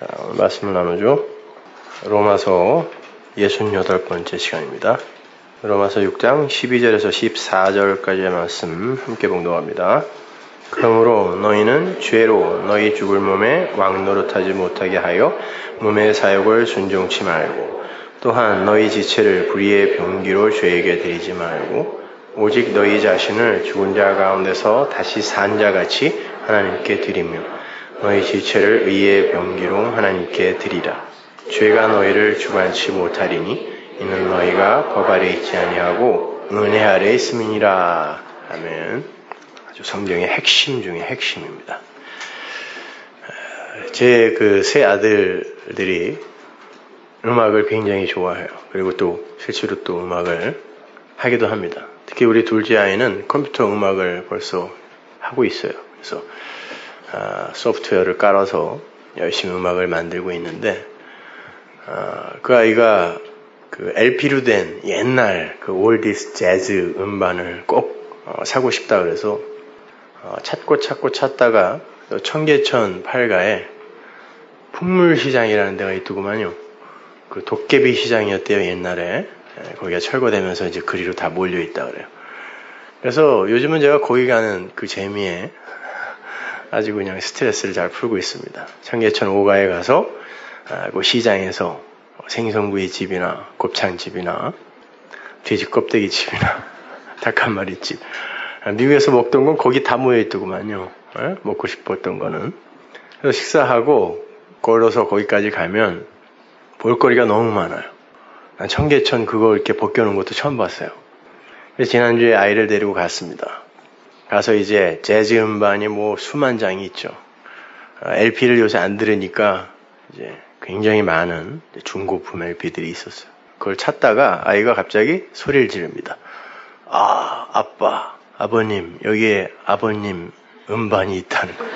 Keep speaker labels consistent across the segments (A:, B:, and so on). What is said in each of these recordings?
A: 오늘 말씀을 나누죠. 로마서 68번째 시간입니다. 로마서 6장 12절에서 14절까지의 말씀 함께 봉독합니다. 그러므로 너희는 죄로 너희 죽을 몸에 왕노릇하지 못하게 하여 몸의 사욕을 순종치 말고, 또한 너희 지체를 불의의 병기로 죄에게 드리지 말고, 오직 너희 자신을 죽은 자 가운데서 다시 산 자같이 하나님께 드리며 너희 지체를 의의 병기로 하나님께 드리라. 죄가 너희를 주관치 못하리니 이는 너희가 법 아래 있지 아니하고 은혜 아래 있음이니라. 아멘. 아주 성경의 핵심 중에 핵심입니다. 제 그 세 아들들이 음악을 굉장히 좋아해요. 그리고 또 실제로 또 음악을 하기도 합니다. 특히 우리 둘째 아이는 컴퓨터 음악을 벌써 하고 있어요. 그래서 소프트웨어를 깔아서 열심히 음악을 만들고 있는데, 그 아이가 그 LP로 된 옛날 그 올디스 재즈 음반을 꼭 사고 싶다 그래서 찾다가 청계천 팔가에 풍물시장이라는 데가 있더구만요. 그 도깨비 시장이었대요, 옛날에. 거기가 철거되면서 이제 그리로 다 몰려있다 그래요. 그래서 요즘은 제가 거기 가는 그 재미에 아주 그냥 스트레스를 잘 풀고 있습니다. 청계천 5가에 가서 그 시장에서 생선구이 집이나 곱창집이나 돼지 껍데기 집이나 닭 한 마리 집, 미국에서 먹던 건 거기 다 모여있더구만요. 먹고 싶었던 거는. 그래서 식사하고 걸어서 거기까지 가면 볼거리가 너무 많아요. 난 청계천 그거 이렇게 벗겨놓은 것도 처음 봤어요. 그래서 지난주에 아이를 데리고 갔습니다. 가서 이제 재즈 음반이 뭐 수만 장이 있죠. LP를 요새 안 들으니까 이제 굉장히 많은 중고품 LP들이 있었어요. 그걸 찾다가 아이가 갑자기 소리를 지릅니다. 아빠, 아버님, 여기에 아버님 음반이 있다는 거예요.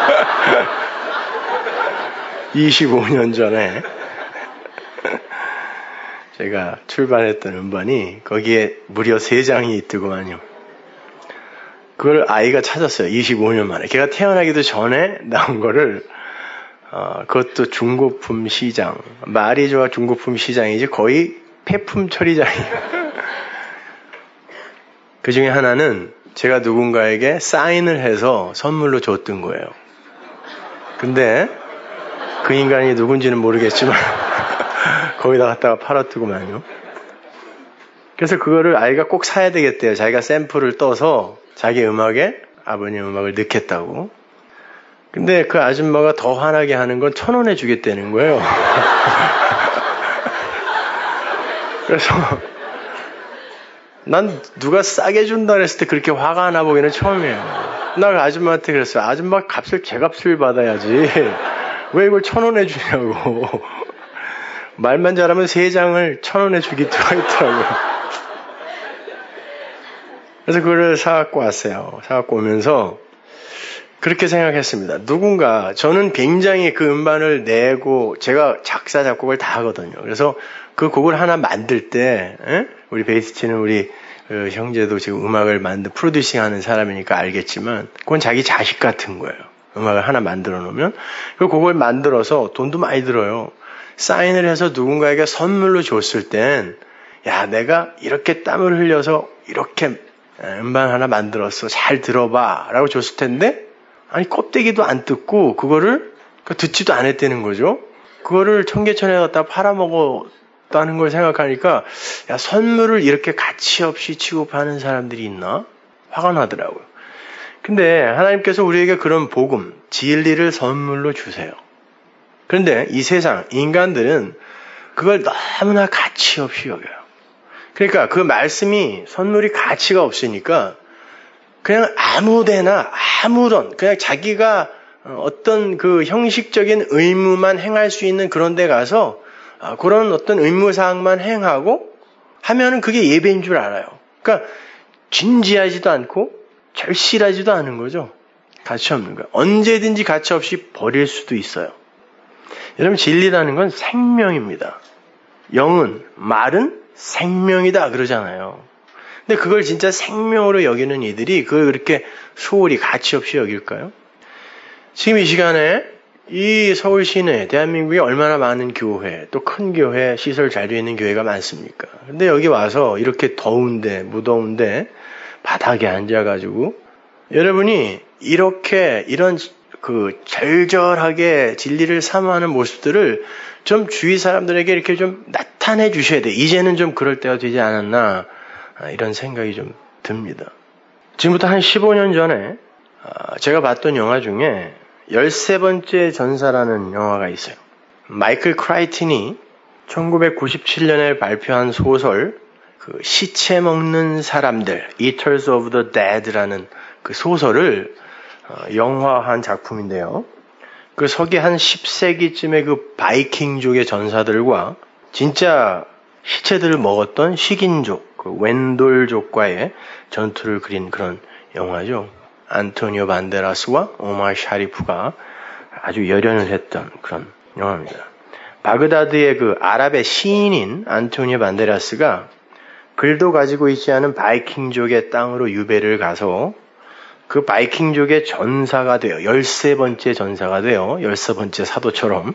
A: 25년 전에 제가 출版했던 음반이 거기에 무려 3장이 있더구만요. 그걸 아이가 찾았어요. 25년 만에. 걔가 태어나기도 전에 나온 거를, 그것도 중고품 시장. 말이 좋아 중고품 시장이지 거의 폐품 처리장이에요. 그 중에 하나는 제가 누군가에게 사인을 해서 선물로 줬던 거예요. 근데 그 인간이 누군지는 모르겠지만 거기다 갖다가 팔았더구만요. 그래서 그거를 아이가 꼭 사야 되겠대요. 자기가 샘플을 떠서 자기 음악에 아버님 음악을 넣겠다고. 근데 그 아줌마가 더 화나게 하는 건 1,000원에 주겠다는 거예요. 그래서 난 누가 싸게 준다 그랬을 때 그렇게 화가 나 보기는 처음이에요. 나 그 아줌마한테 그랬어요. 아줌마 제 값을 받아야지. 왜 이걸 1,000원에 주냐고. 말만 잘하면 3장을 1,000원에 주기도 있더라고요. 그래서 그걸 사갖고 왔어요. 사갖고 오면서 그렇게 생각했습니다. 저는 굉장히 그 음반을 내고 제가 작사, 작곡을 다 하거든요. 그래서 그 곡을 하나 만들 때, 우리 베이스 치는 우리 형제도 지금 음악을 프로듀싱 하는 사람이니까 알겠지만, 그건 자기 자식 같은 거예요. 음악을 하나 만들어 놓으면. 그 곡을 만들어서 돈도 많이 들어요. 사인을 해서 누군가에게 선물로 줬을 땐, 야, 내가 이렇게 땀을 흘려서 이렇게 음반 하나 만들었어. 잘 들어봐. 라고 줬을 텐데, 아니, 껍데기도 안 뜯고, 그거를 듣지도 않았다는 거죠. 그거를 청계천에 갖다 팔아먹었다는 걸 생각하니까, 야, 선물을 이렇게 가치 없이 취급하는 사람들이 있나? 화가 나더라고요. 근데 하나님께서 우리에게 그런 복음, 진리를 선물로 주세요. 그런데 이 세상, 인간들은 그걸 너무나 가치 없이 여겨요. 그러니까 그 말씀이 선물이 가치가 없으니까 그냥 아무데나 아무런 그냥 자기가 어떤 그 형식적인 의무만 행할 수 있는 그런 데 가서 그런 어떤 의무사항만 행하고 하면은 그게 예배인 줄 알아요. 그러니까 진지하지도 않고 절실하지도 않은 거죠. 가치 없는 거예요. 언제든지 가치 없이 버릴 수도 있어요. 여러분, 진리라는 건 생명입니다. 영은, 말은 생명이다 그러잖아요. 근데 그걸 진짜 생명으로 여기는 이들이 그걸 그렇게 소홀히 가치 없이 여길까요? 지금 이 시간에 이 서울 시내, 대한민국에 얼마나 많은 교회, 또 큰 교회, 시설 잘 되어 있는 교회가 많습니까? 근데 여기 와서 이렇게 더운데, 무더운데, 바닥에 앉아가지고, 여러분이 이런 절절하게 진리를 사모하는 모습들을 좀 주위 사람들에게 이렇게 좀 나타내 주셔야 돼. 이제는 좀 그럴 때가 되지 않았나, 이런 생각이 좀 듭니다. 지금부터 한 15년 전에, 제가 봤던 영화 중에 13번째 전사라는 영화가 있어요. 마이클 크라이튼이 1997년에 발표한 소설 시체 먹는 사람들, Eaters of the Dead라는 그 소설을 영화한 작품인데요. 그 서기 한 10세기쯤에 그 바이킹족의 전사들과 진짜 시체들을 먹었던 식인족, 그 웬돌족과의 전투를 그린 그런 영화죠. 안토니오 반데라스와 오마르 샤리프가 아주 열연을 했던 그런 영화입니다. 바그다드의 그 아랍의 시인인 안토니오 반데라스가 글도 가지고 있지 않은 바이킹족의 땅으로 유배를 가서 그 바이킹족의 전사가 돼요. 13번째 전사가 돼요. 13번째 사도처럼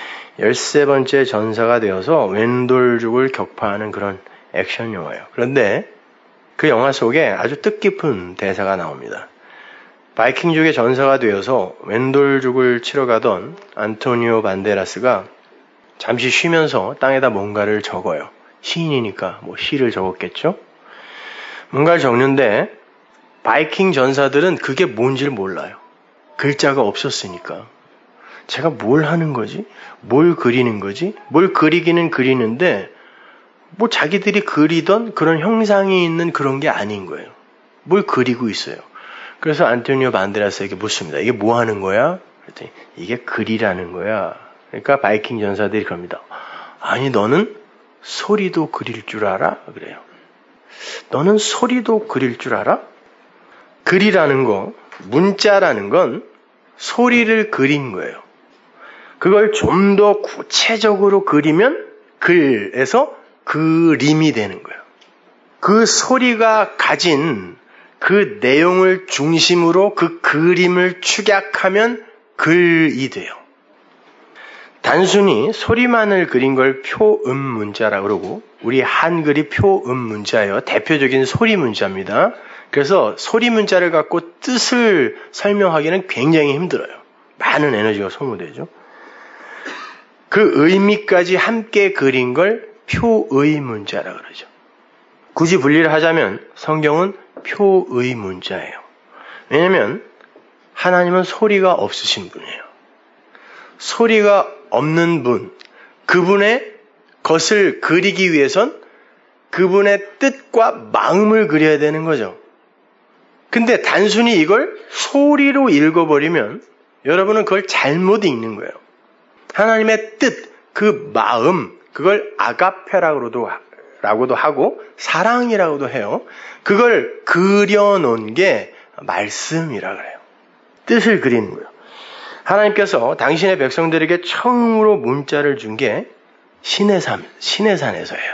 A: 13번째 전사가 되어서 웬돌족을 격파하는 그런 액션 영화예요. 그런데 그 영화 속에 아주 뜻깊은 대사가 나옵니다. 바이킹족의 전사가 되어서 웬돌족을 치러 가던 안토니오 반데라스가 잠시 쉬면서 땅에다 뭔가를 적어요. 시인이니까 시를 적었겠죠? 뭔가를 적는데 바이킹 전사들은 그게 뭔지를 몰라요. 글자가 없었으니까. 제가 뭘 하는 거지? 뭘 그리는 거지? 뭘 그리기는 그리는데 자기들이 그리던 그런 형상이 있는 그런 게 아닌 거예요. 뭘 그리고 있어요. 그래서 안토니오 반데라스에게 묻습니다. 이게 뭐 하는 거야? 그랬더니 이게 글이라는 거야. 그러니까 바이킹 전사들이 그럽니다. 아니 너는 소리도 그릴 줄 알아? 그래요. 너는 소리도 그릴 줄 알아? 글이라는 거, 문자라는 건 소리를 그린 거예요. 그걸 좀 더 구체적으로 그리면 글에서 그림이 되는 거예요. 그 소리가 가진 그 내용을 중심으로 그 그림을 축약하면 글이 돼요. 단순히 소리만을 그린 걸 표음 문자라고 그러고 우리 한글이 표음 문자예요. 대표적인 소리 문자입니다. 그래서 소리 문자를 갖고 뜻을 설명하기는 굉장히 힘들어요. 많은 에너지가 소모되죠. 그 의미까지 함께 그린 걸 표의 문자라고 그러죠. 굳이 분리를 하자면 성경은 표의 문자예요. 왜냐하면 하나님은 소리가 없으신 분이에요. 소리가 없는 분, 그분의 것을 그리기 위해선 그분의 뜻과 마음을 그려야 되는 거죠. 근데 단순히 이걸 소리로 읽어버리면 여러분은 그걸 잘못 읽는 거예요. 하나님의 뜻, 그 마음, 그걸 아가페라고도 하고 사랑이라고도 해요. 그걸 그려놓은 게 말씀이라 그래요. 뜻을 그리는 거예요. 하나님께서 당신의 백성들에게 처음으로 문자를 준 게 시내산에서예요.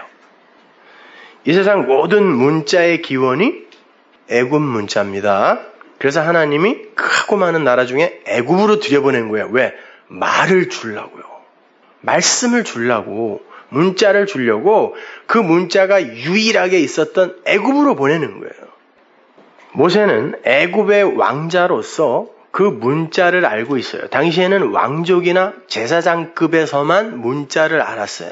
A: 이 세상 모든 문자의 기원이 애굽 문자입니다. 그래서 하나님이 크고 많은 나라 중에 애굽으로 들여보낸 거예요. 왜? 말을 주려고요. 말씀을 주려고, 문자를 주려고 그 문자가 유일하게 있었던 애굽으로 보내는 거예요. 모세는 애굽의 왕자로서 그 문자를 알고 있어요. 당시에는 왕족이나 제사장급에서만 문자를 알았어요.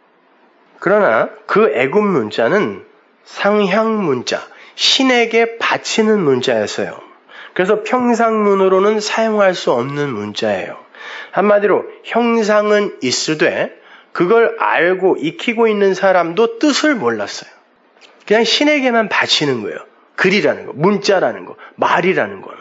A: 그러나 그 애굽 문자는 상향 문자, 신에게 바치는 문자였어요. 그래서 평상문으로는 사용할 수 없는 문자예요. 한마디로 형상은 있으되 그걸 알고 익히고 있는 사람도 뜻을 몰랐어요. 그냥 신에게만 바치는 거예요. 글이라는 거, 문자라는 거, 말이라는 거는.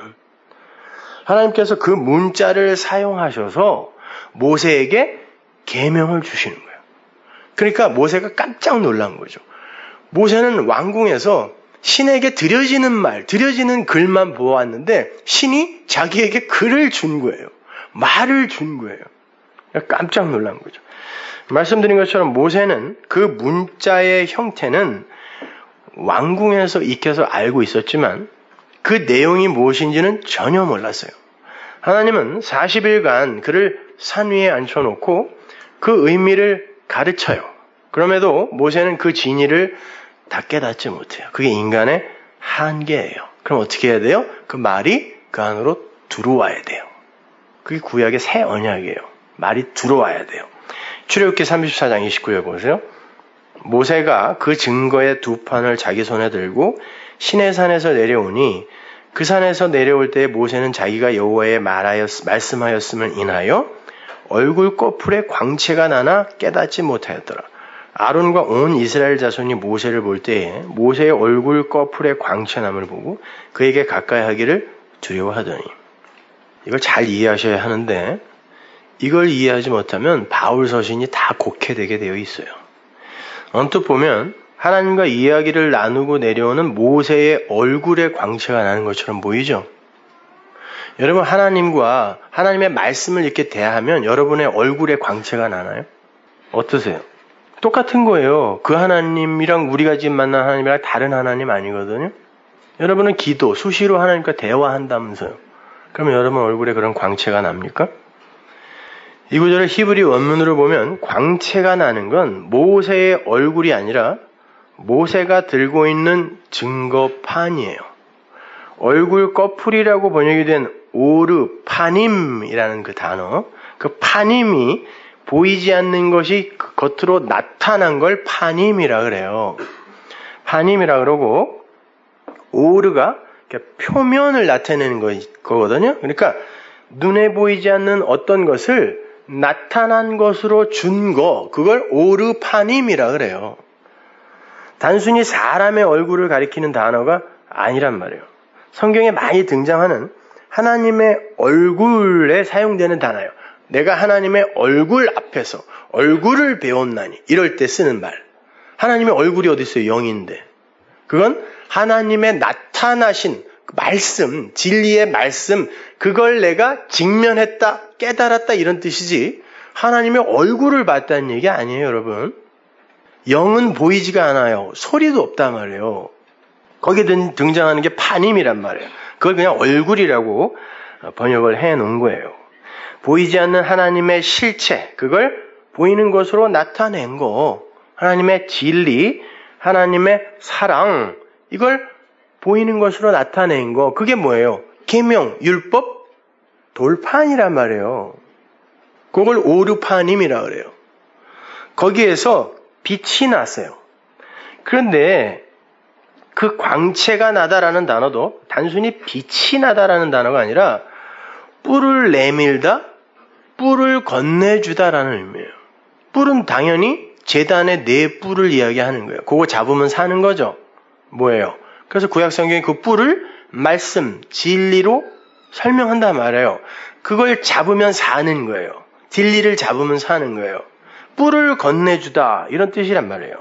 A: 하나님께서 그 문자를 사용하셔서 모세에게 계명을 주시는 거예요. 그러니까 모세가 깜짝 놀란 거죠. 모세는 왕궁에서 신에게 드려지는 말, 드려지는 글만 보았는데 신이 자기에게 글을 준 거예요. 말을 준 거예요. 깜짝 놀란 거죠. 말씀드린 것처럼 모세는 그 문자의 형태는 왕궁에서 익혀서 알고 있었지만 그 내용이 무엇인지는 전혀 몰랐어요. 하나님은 40일간 그를 산 위에 앉혀놓고 그 의미를 가르쳐요. 그럼에도 모세는 그 진리를 다 깨닫지 못해요. 그게 인간의 한계예요. 그럼 어떻게 해야 돼요? 그 말이 그 안으로 들어와야 돼요. 그게 구약의 새 언약이에요. 말이 들어와야 돼요. 출애굽기 34장 29절 보세요. 모세가 그 증거의 두 판을 자기 손에 들고 시내산에서 내려오니 그 산에서 내려올 때 모세는 자기가 여호와의 말씀하였음을 인하여 얼굴 꺼풀에 광채가 나나 깨닫지 못하였더라. 아론과 온 이스라엘 자손이 모세를 볼 때에 모세의 얼굴 꺼풀에 광채남을 보고 그에게 가까이 하기를 두려워하더니. 이걸 잘 이해하셔야 하는데 이걸 이해하지 못하면 바울 서신이 다 곡해되게 되어 있어요. 언뜻 보면 하나님과 이야기를 나누고 내려오는 모세의 얼굴에 광채가 나는 것처럼 보이죠? 여러분, 하나님과 하나님의 말씀을 이렇게 대하면 여러분의 얼굴에 광채가 나나요? 어떠세요? 똑같은 거예요. 그 하나님이랑 우리가 지금 만난 하나님이랑 다른 하나님 아니거든요. 여러분은 기도, 수시로 하나님과 대화한다면서요. 그러면 여러분 얼굴에 그런 광채가 납니까? 이 구절을 히브리 원문으로 보면 광채가 나는 건 모세의 얼굴이 아니라 모세가 들고 있는 증거판이에요. 얼굴 꺼풀이라고 번역이 된 오르 파님이라는 그 단어, 그 파님이 보이지 않는 것이 겉으로 나타난 걸 파님이라 그래요. 파님이라 그러고 오르가 표면을 나타내는 거거든요. 그러니까 눈에 보이지 않는 어떤 것을 나타난 것으로 준 거, 그걸 오르 파님이라 그래요. 단순히 사람의 얼굴을 가리키는 단어가 아니란 말이에요. 성경에 많이 등장하는 하나님의 얼굴에 사용되는 단어예요. 내가 하나님의 얼굴 앞에서 얼굴을 배웠나니 이럴 때 쓰는 말. 하나님의 얼굴이 어디 있어요? 영인데. 그건 하나님의 나타나신 말씀, 진리의 말씀, 그걸 내가 직면했다, 깨달았다 이런 뜻이지 하나님의 얼굴을 봤다는 얘기 아니에요, 여러분. 영은 보이지가 않아요. 소리도 없단 말이에요. 거기에 등장하는 게 파님이란 말이에요. 그걸 그냥 얼굴이라고 번역을 해놓은 거예요. 보이지 않는 하나님의 실체, 그걸 보이는 것으로 나타낸 거. 하나님의 진리, 하나님의 사랑, 이걸 보이는 것으로 나타낸 거. 그게 뭐예요? 계명, 율법, 돌판이란 말이에요. 그걸 오르파님이라 그래요. 거기에서 빛이 났어요. 그런데 그 광채가 나다라는 단어도 단순히 빛이 나다라는 단어가 아니라 뿔을 내밀다, 뿔을 건네주다라는 의미예요. 뿔은 당연히 제단의 네 뿔을 이야기하는 거예요. 그거 잡으면 사는 거죠. 뭐예요? 그래서 구약성경이 그 뿔을 말씀, 진리로 설명한단 말이에요. 그걸 잡으면 사는 거예요. 진리를 잡으면 사는 거예요. 뿔을 건네주다 이런 뜻이란 말이에요.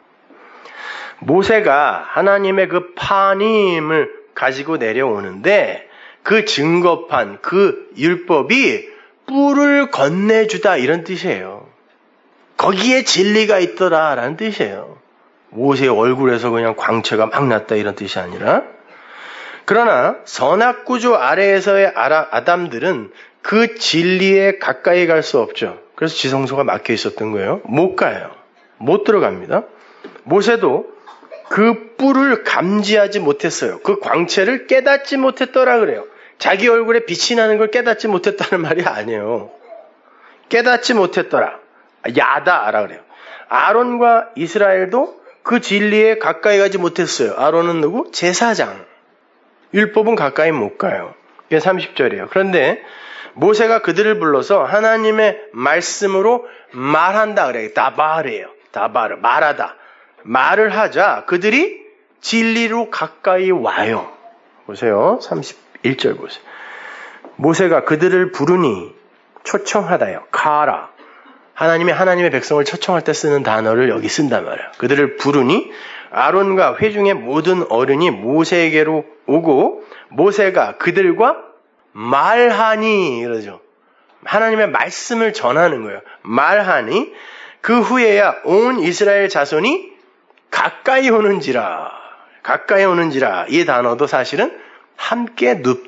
A: 모세가 하나님의 그 파님을 가지고 내려오는데 그 증거판, 그 율법이 뿔을 건네주다 이런 뜻이에요. 거기에 진리가 있더라라는 뜻이에요. 모세의 얼굴에서 그냥 광채가 막 났다 이런 뜻이 아니라. 그러나 선악구조 아래에서의 아담들은 그 진리에 가까이 갈 수 없죠. 그래서 지성소가 막혀 있었던 거예요. 못 가요. 못 들어갑니다. 모세도 그 뿔을 감지하지 못했어요. 그 광채를 깨닫지 못했더라 그래요. 자기 얼굴에 빛이 나는 걸 깨닫지 못했다는 말이 아니에요. 깨닫지 못했더라. 야다라 그래요. 아론과 이스라엘도 그 진리에 가까이 가지 못했어요. 아론은 누구? 제사장. 율법은 가까이 못 가요. 이게 30절이에요. 그런데 모세가 그들을 불러서 하나님의 말씀으로 말한다 그래요. 다바르예요. 다바르. 말하다. 말을 하자 그들이 진리로 가까이 와요. 보세요. 31절 보세요. 모세가 그들을 부르니 초청하다요. 가라. 하나님의 백성을 초청할 때 쓰는 단어를 여기 쓴단 말이에요. 그들을 부르니 아론과 회중의 모든 어른이 모세에게로 오고 모세가 그들과 말하니 이러죠. 하나님의 말씀을 전하는 거예요. 말하니 그 후에야 온 이스라엘 자손이 가까이 오는지라 이 단어도 사실은 함께 눕다,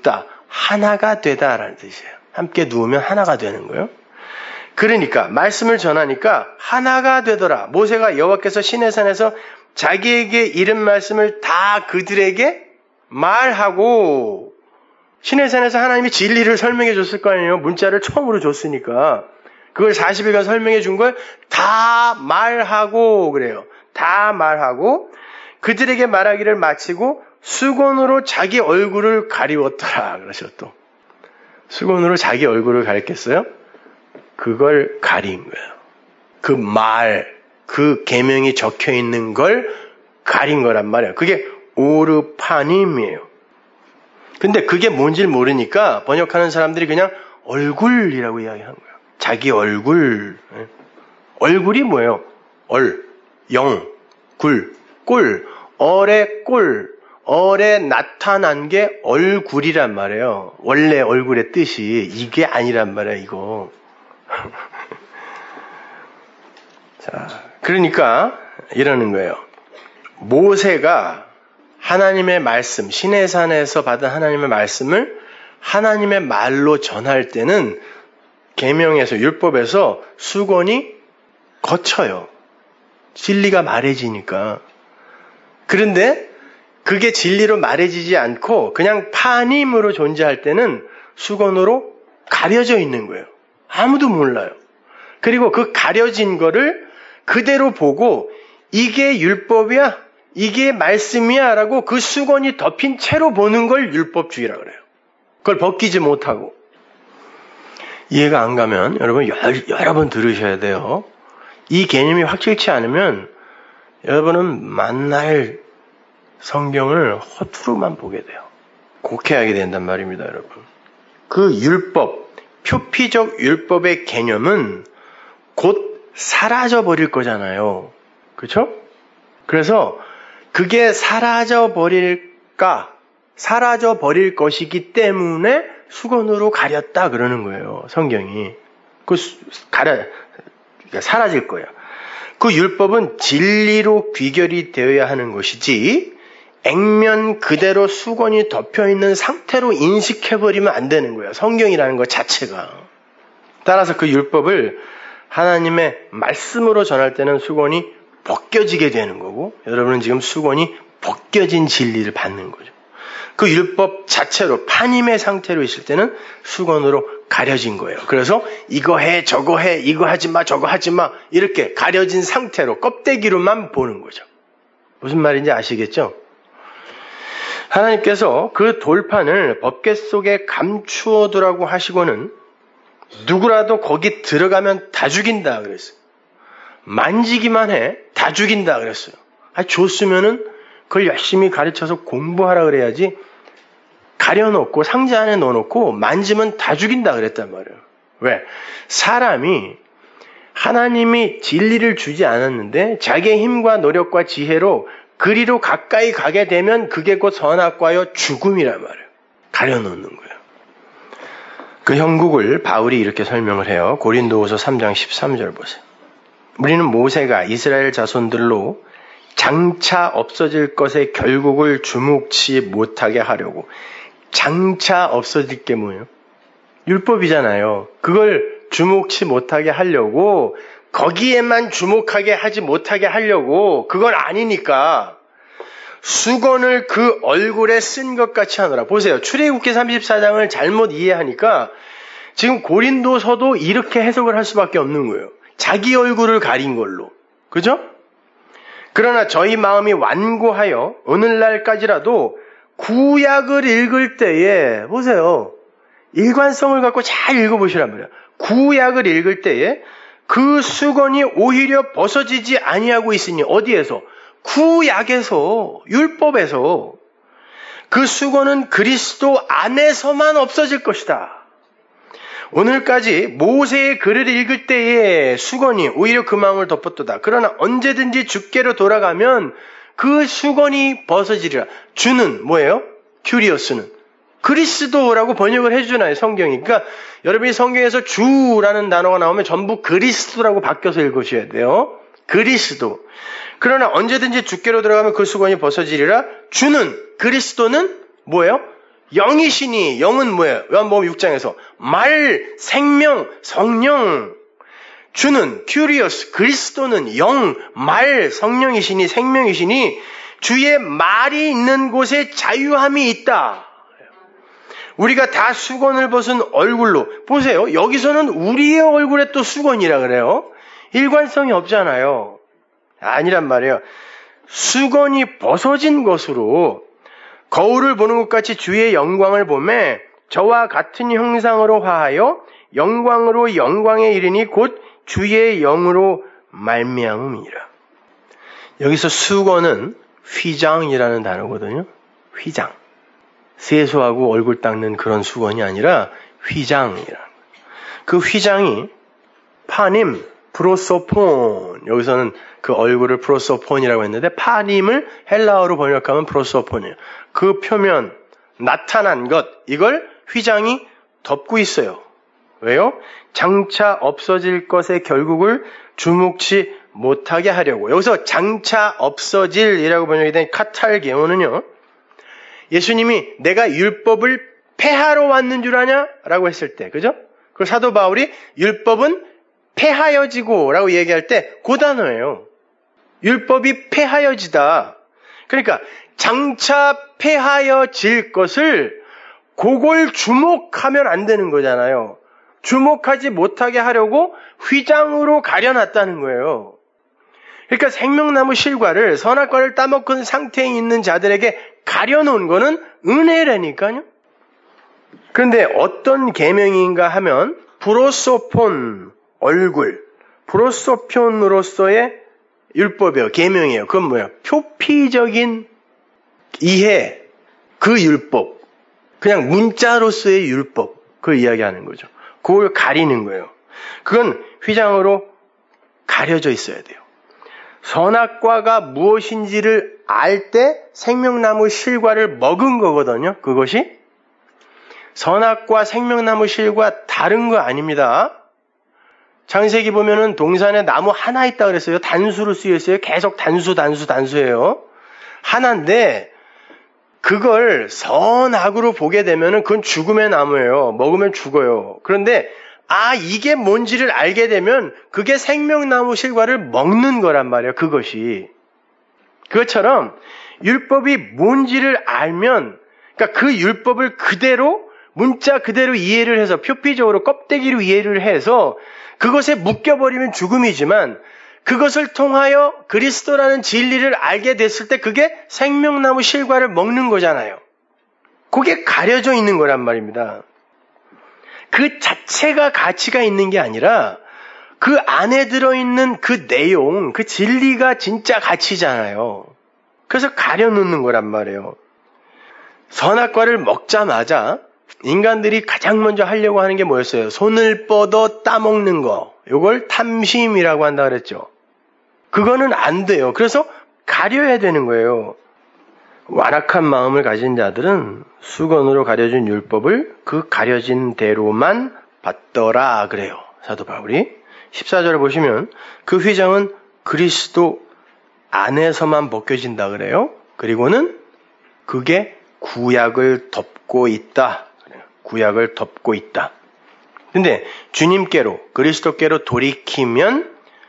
A: 하나가 되다라는 뜻이에요. 함께 누우면 하나가 되는 거예요. 그러니까 말씀을 전하니까 하나가 되더라. 모세가 여호와께서 시내산에서 자기에게 이른 말씀을 다 그들에게 말하고, 시내산에서 하나님이 진리를 설명해 줬을 거 아니에요. 문자를 처음으로 줬으니까 그걸 40일간 설명해 준 걸 다 말하고 그래요. 다 말하고 그들에게 말하기를 마치고 수건으로 자기 얼굴을 가리웠더라. 그러죠. 또 수건으로 자기 얼굴을 가렸겠어요? 그걸 가린 거예요. 그 말, 그 계명이 적혀 있는 걸 가린 거란 말이에요. 그게 오르파님이에요. 근데 그게 뭔지 모르니까 번역하는 사람들이 그냥 얼굴이라고 이야기한 거예요. 자기 얼굴. 얼굴이 뭐예요? 영, 굴, 얼의 꼴, 얼에 나타난 게 얼굴이란 말이에요. 원래 얼굴의 뜻이 이게 아니란 말이에요, 이거. 자, 그러니까 이러는 거예요. 모세가 하나님의 말씀, 시내산에서 받은 하나님의 말씀을 하나님의 말로 전할 때는 계명에서, 율법에서 수건이 거쳐요. 진리가 말해지니까. 그런데 그게 진리로 말해지지 않고 그냥 파님으로 존재할 때는 수건으로 가려져 있는 거예요. 아무도 몰라요. 그리고 그 가려진 거를 그대로 보고 이게 율법이야? 이게 말씀이야? 라고 그 수건이 덮인 채로 보는 걸 율법주의라고 그래요. 그걸 벗기지 못하고. 이해가 안 가면 여러분 여러 번 들으셔야 돼요. 이 개념이 확실치 않으면 여러분은 만날 성경을 허투루만 보게 돼요. 곡해하게 된단 말입니다, 여러분. 그 율법, 표피적 율법의 개념은 곧 사라져버릴 거잖아요. 그렇죠? 그래서 그게 사라져버릴 것이기 때문에 수건으로 가렸다 그러는 거예요, 성경이. 사라질 거예요. 그 율법은 진리로 귀결이 되어야 하는 것이지 액면 그대로 수건이 덮여있는 상태로 인식해버리면 안 되는 거예요. 성경이라는 것 자체가. 따라서 그 율법을 하나님의 말씀으로 전할 때는 수건이 벗겨지게 되는 거고, 여러분은 지금 수건이 벗겨진 진리를 받는 거죠. 그 율법 자체로 파님의 상태로 있을 때는 수건으로 가려진 거예요. 그래서 이거 해, 저거 해, 이거 하지 마, 저거 하지 마, 이렇게 가려진 상태로 껍데기로만 보는 거죠. 무슨 말인지 아시겠죠? 하나님께서 그 돌판을 법궤 속에 감추어 두라고 하시고는 누구라도 거기 들어가면 다 죽인다 그랬어요. 만지기만 해, 다 죽인다 그랬어요. 줬으면은 그걸 열심히 가르쳐서 공부하라 그래야지 가려놓고 상자 안에 넣어놓고 만지면 다 죽인다 그랬단 말이에요. 왜? 사람이 하나님이 진리를 주지 않았는데 자기의 힘과 노력과 지혜로 그리로 가까이 가게 되면 그게 곧 선악과요 죽음이란 말이에요. 가려놓는 거예요. 그 형국을 바울이 이렇게 설명을 해요. 고린도후서 3장 13절 보세요. 우리는 모세가 이스라엘 자손들로 장차 없어질 것의 결국을 주목치 못하게 하려고. 장차 없어질 게 뭐예요? 율법이잖아요. 그걸 주목치 못하게 하려고, 거기에만 주목하게 하지 못하게 하려고, 그건 아니니까 수건을 그 얼굴에 쓴 것 같이 하노라. 보세요. 출애굽기 34장을 잘못 이해하니까 지금 고린도서도 이렇게 해석을 할 수밖에 없는 거예요. 자기 얼굴을 가린 걸로. 그죠? 그러나 저희 마음이 완고하여 오늘날까지라도 구약을 읽을 때에, 보세요. 일관성을 갖고 잘 읽어보시란 말이에요. 구약을 읽을 때에 그 수건이 오히려 벗어지지 아니하고 있으니, 어디에서? 구약에서, 율법에서. 그 수건은 그리스도 안에서만 없어질 것이다. 오늘까지 모세의 글을 읽을 때에 수건이 오히려 그 마음을 덮었도다. 그러나 언제든지 주께로 돌아가면 그 수건이 벗어지리라. 주는 뭐예요? 큐리오스는 그리스도라고 번역을 해주나요, 성경이? 그러니까 여러분이 성경에서 주라는 단어가 나오면 전부 그리스도라고 바뀌어서 읽으셔야 돼요. 그리스도. 그러나 언제든지 주께로 들어가면 그 수건이 벗어지리라. 주는, 그리스도는 뭐예요? 영이시니, 영은 뭐예요? 요한복음 6장에서 말, 생명, 성령. 주는 큐리오스, 그리스도는 영, 말, 성령이시니, 생명이시니 주의 말이 있는 곳에 자유함이 있다. 우리가 다 수건을 벗은 얼굴로, 보세요. 여기서는 우리의 얼굴에 또 수건이라 그래요. 일관성이 없잖아요. 아니란 말이에요. 수건이 벗어진 것으로 거울을 보는 것 같이 주의 영광을 보매 저와 같은 형상으로 화하여 영광으로 영광에 이르니 곧 주의 영으로 말미암음이라. 여기서 수건은 휘장이라는 단어거든요. 휘장. 세수하고 얼굴 닦는 그런 수건이 아니라 휘장이라. 그 휘장이 파님, 프로소폰. 여기서는 그 얼굴을 프로소폰이라고 했는데 파님을 헬라어로 번역하면 프로소폰이에요. 그 표면, 나타난 것, 이걸 휘장이 덮고 있어요. 왜요? 장차 없어질 것의 결국을 주목치 못하게 하려고. 여기서 장차 없어질이라고 번역이 된 카탈게오는요. 예수님이 내가 율법을 폐하러 왔는 줄 아냐? 라고 했을 때, 그죠? 그 사도 바울이 율법은 폐하여지고 라고 얘기할 때 그 단어예요. 율법이 폐하여지다. 그러니까 장차 폐하여질 것을 그걸 주목하면 안 되는 거잖아요. 주목하지 못하게 하려고 휘장으로 가려놨다는 거예요. 그러니까 생명나무 실과를 선악과를 따먹은 상태에 있는 자들에게 가려놓은 거는 은혜라니까요. 그런데 어떤 계명인가 하면 프로소폰 얼굴, 프로소폰으로서의 율법이에요. 계명이에요. 그건 뭐예요? 표피적인 이해, 그 율법. 그냥 문자로서의 율법. 그걸 이야기하는 거죠. 그걸 가리는 거예요. 그건 휘장으로 가려져 있어야 돼요. 선악과가 무엇인지를 알 때 생명나무 실과를 먹은 거거든요. 그것이 선악과 생명나무 실과 다른 거 아닙니다. 창세기 보면은 동산에 나무 하나 있다 그랬어요. 단수로 쓰여 있어요. 계속 단수예요. 하나인데 그걸 선악으로 보게 되면은 그건 죽음의 나무예요. 먹으면 죽어요. 그런데 이게 뭔지를 알게 되면 그게 생명나무 실과를 먹는 거란 말이에요. 그것이. 그것처럼 율법이 뭔지를 알면 그러니까 그 율법을 그대로 문자 그대로 이해를 해서 표피적으로 껍데기로 이해를 해서 그것에 묶여버리면 죽음이지만 그것을 통하여 그리스도라는 진리를 알게 됐을 때 그게 생명나무 실과를 먹는 거잖아요. 그게 가려져 있는 거란 말입니다. 그 자체가 가치가 있는 게 아니라 그 안에 들어있는 그 내용, 그 진리가 진짜 가치잖아요. 그래서 가려놓는 거란 말이에요. 선악과를 먹자마자 인간들이 가장 먼저 하려고 하는 게 뭐였어요? 손을 뻗어 따먹는 거. 이걸 탐심이라고 한다 그랬죠. 그거는 안 돼요. 그래서 가려야 되는 거예요. 완악한 마음을 가진 자들은 수건으로 가려진 율법을 그 가려진 대로만 받더라 그래요. 사도 바울이. 14절을 보시면 그 휘장은 그리스도 안에서만 벗겨진다 그래요. 그리고는 그게 구약을 덮고 있다. 구약을 덮고 있다. 근데 주님께로 그리스도께로 돌이키면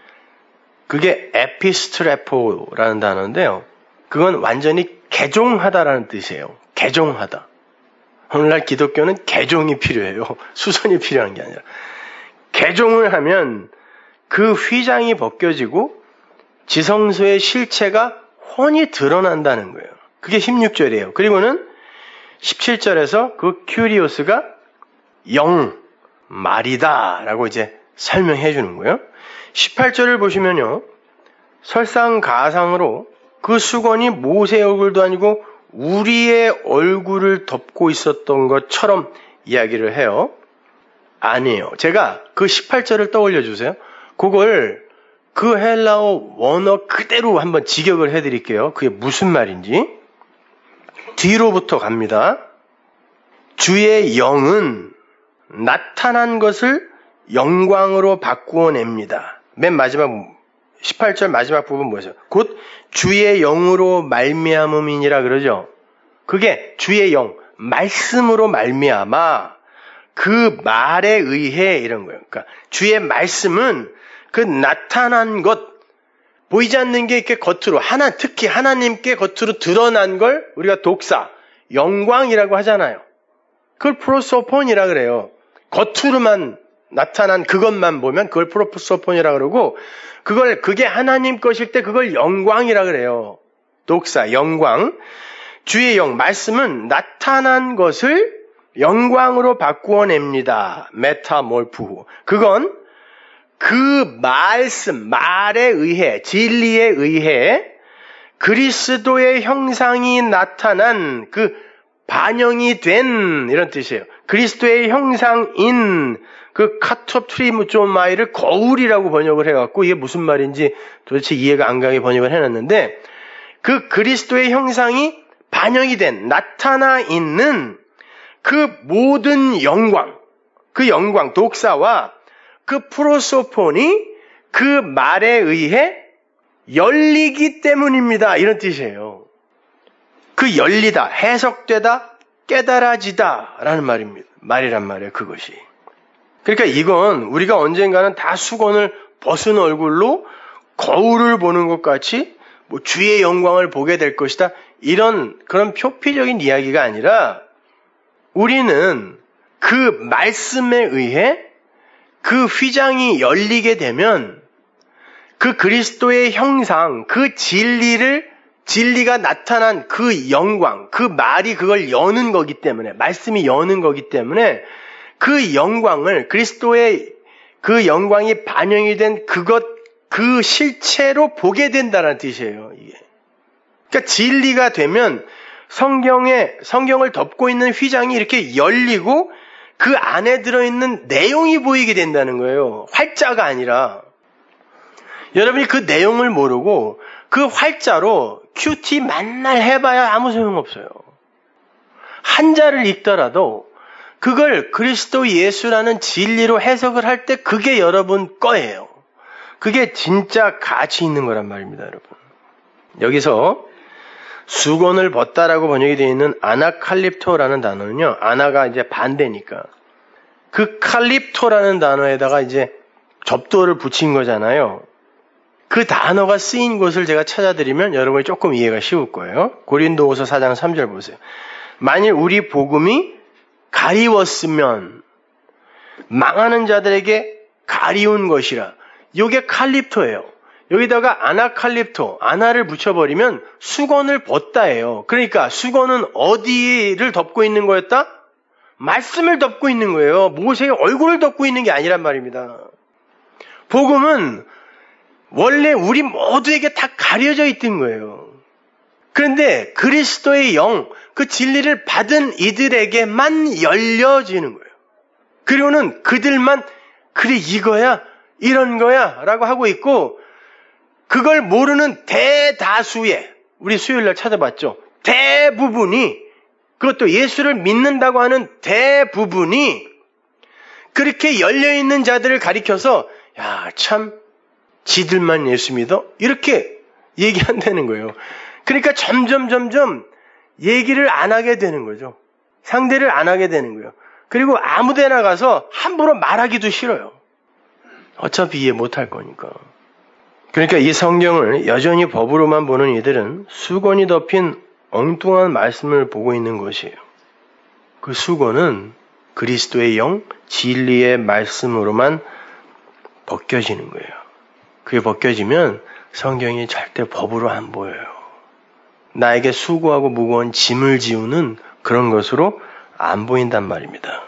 A: 그게 에피스트레포라는 단어인데요. 그건 완전히 개종하다라는 뜻이에요. 개종하다. 오늘날 기독교는 개종이 필요해요. 수선이 필요한 게 아니라. 개종을 하면 그 휘장이 벗겨지고 지성소의 실체가 훤히 드러난다는 거예요. 그게 16절이에요. 그리고는 17절에서 그 큐리오스가 영, 말이다 라고 이제 설명해 주는 거예요. 18절을 보시면요. 설상가상으로 그 수건이 모세의 얼굴도 아니고 우리의 얼굴을 덮고 있었던 것처럼 이야기를 해요. 아니에요. 제가 그 18절을 떠올려 주세요. 그걸 그 헬라어 원어 그대로 한번 직역을 해드릴게요. 그게 무슨 말인지. 뒤로부터 갑니다. 주의 영은 나타난 것을 영광으로 바꾸어 냅니다. 맨 마지막 18절 마지막 부분 뭐죠? 곧 주의 영으로 말미암음이니라 그러죠. 그게 주의 영, 말씀으로 말미암아 그 말에 의해 이런 거예요. 그러니까 주의 말씀은 그 나타난 것, 보이지 않는 게 이렇게 겉으로 특히 하나님께 겉으로 드러난 걸 우리가 독사, 영광이라고 하잖아요. 그걸 프로소폰이라 그래요. 겉으로만 나타난 그것만 보면 그걸 프로소폰이라 그러고 그게 하나님 것일 때 그걸 영광이라 그래요. 독사, 영광. 주의 영, 말씀은 나타난 것을 영광으로 바꾸어 냅니다. 메타몰프후. 그건 그 말씀, 말에 의해, 진리에 의해 그리스도의 형상이 나타난 그 반영이 된 이런 뜻이에요. 그리스도의 형상인 그 카토트리무조마이를 거울이라고 번역을 해갖고 이게 무슨 말인지 도대체 이해가 안 가게 번역을 해놨는데 그 그리스도의 형상이 반영이 된, 나타나 있는 그 모든 영광, 그 영광, 독사와 그 프로소폰이 그 말에 의해 열리기 때문입니다. 이런 뜻이에요. 그 열리다, 해석되다, 깨달아지다 라는 말이란 말이에요. 그것이. 그러니까 이건 우리가 언젠가는 다 수건을 벗은 얼굴로 거울을 보는 것 같이 뭐 주의 영광을 보게 될 것이다. 이런 그런 표피적인 이야기가 아니라 우리는 그 말씀에 의해 그 휘장이 열리게 되면 그 그리스도의 형상, 그 진리가 나타난 그 영광, 그 말이 그걸 여는 거기 때문에, 말씀이 여는 거기 때문에 그 영광을, 그리스도의 그 영광이 반영이 된 그 실체로 보게 된다는 뜻이에요, 이게. 그러니까 진리가 되면 성경을 덮고 있는 휘장이 이렇게 열리고 그 안에 들어있는 내용이 보이게 된다는 거예요. 활자가 아니라. 여러분이 그 내용을 모르고 그 활자로 큐티 만날 해봐야 아무 소용없어요. 한자를 읽더라도 그걸 그리스도 예수라는 진리로 해석을 할 때 그게 여러분 거예요. 그게 진짜 가치 있는 거란 말입니다, 여러분. 여기서 수건을 벗다라고 번역이 되어 있는 아나칼립토라는 단어는요, 아나가 이제 반대니까 그 칼립토라는 단어에다가 이제 접도를 붙인 거잖아요. 그 단어가 쓰인 곳을 제가 찾아드리면 여러분이 조금 이해가 쉬울 거예요. 고린도후서 4장 3절 보세요. 만일 우리 복음이 가리웠으면 망하는 자들에게 가리운 것이라. 이게 칼립토예요. 여기다가 아나칼립토, 아나를 붙여버리면 수건을 벗다예요. 그러니까 수건은 어디를 덮고 있는 거였다? 말씀을 덮고 있는 거예요. 모세의 얼굴을 덮고 있는 게 아니란 말입니다. 복음은 원래 우리 모두에게 다 가려져 있던 거예요. 그런데 그리스도의 영, 그 진리를 받은 이들에게만 열려지는 거예요. 그리고는 그들만 그래 이거야, 이런 거야 라고 하고 있고 그걸 모르는 대다수의, 우리 수요일날 찾아봤죠. 대부분이, 그것도 예수를 믿는다고 하는 대부분이 그렇게 열려있는 자들을 가리켜서 야, 참 지들만 예수 믿어? 이렇게 얘기한다는 거예요. 그러니까 점점 얘기를 안 하게 되는 거죠. 상대를 안 하게 되는 거예요. 그리고 아무 데나 가서 함부로 말하기도 싫어요. 어차피 이해 못할 거니까. 그러니까 이 성경을 여전히 법으로만 보는 이들은 수건이 덮인 엉뚱한 말씀을 보고 있는 것이에요. 그 수건은 그리스도의 영, 진리의 말씀으로만 벗겨지는 거예요. 그게 벗겨지면 성경이 절대 법으로 안 보여요. 나에게 수고하고 무거운 짐을 지우는 그런 것으로 안 보인단 말입니다.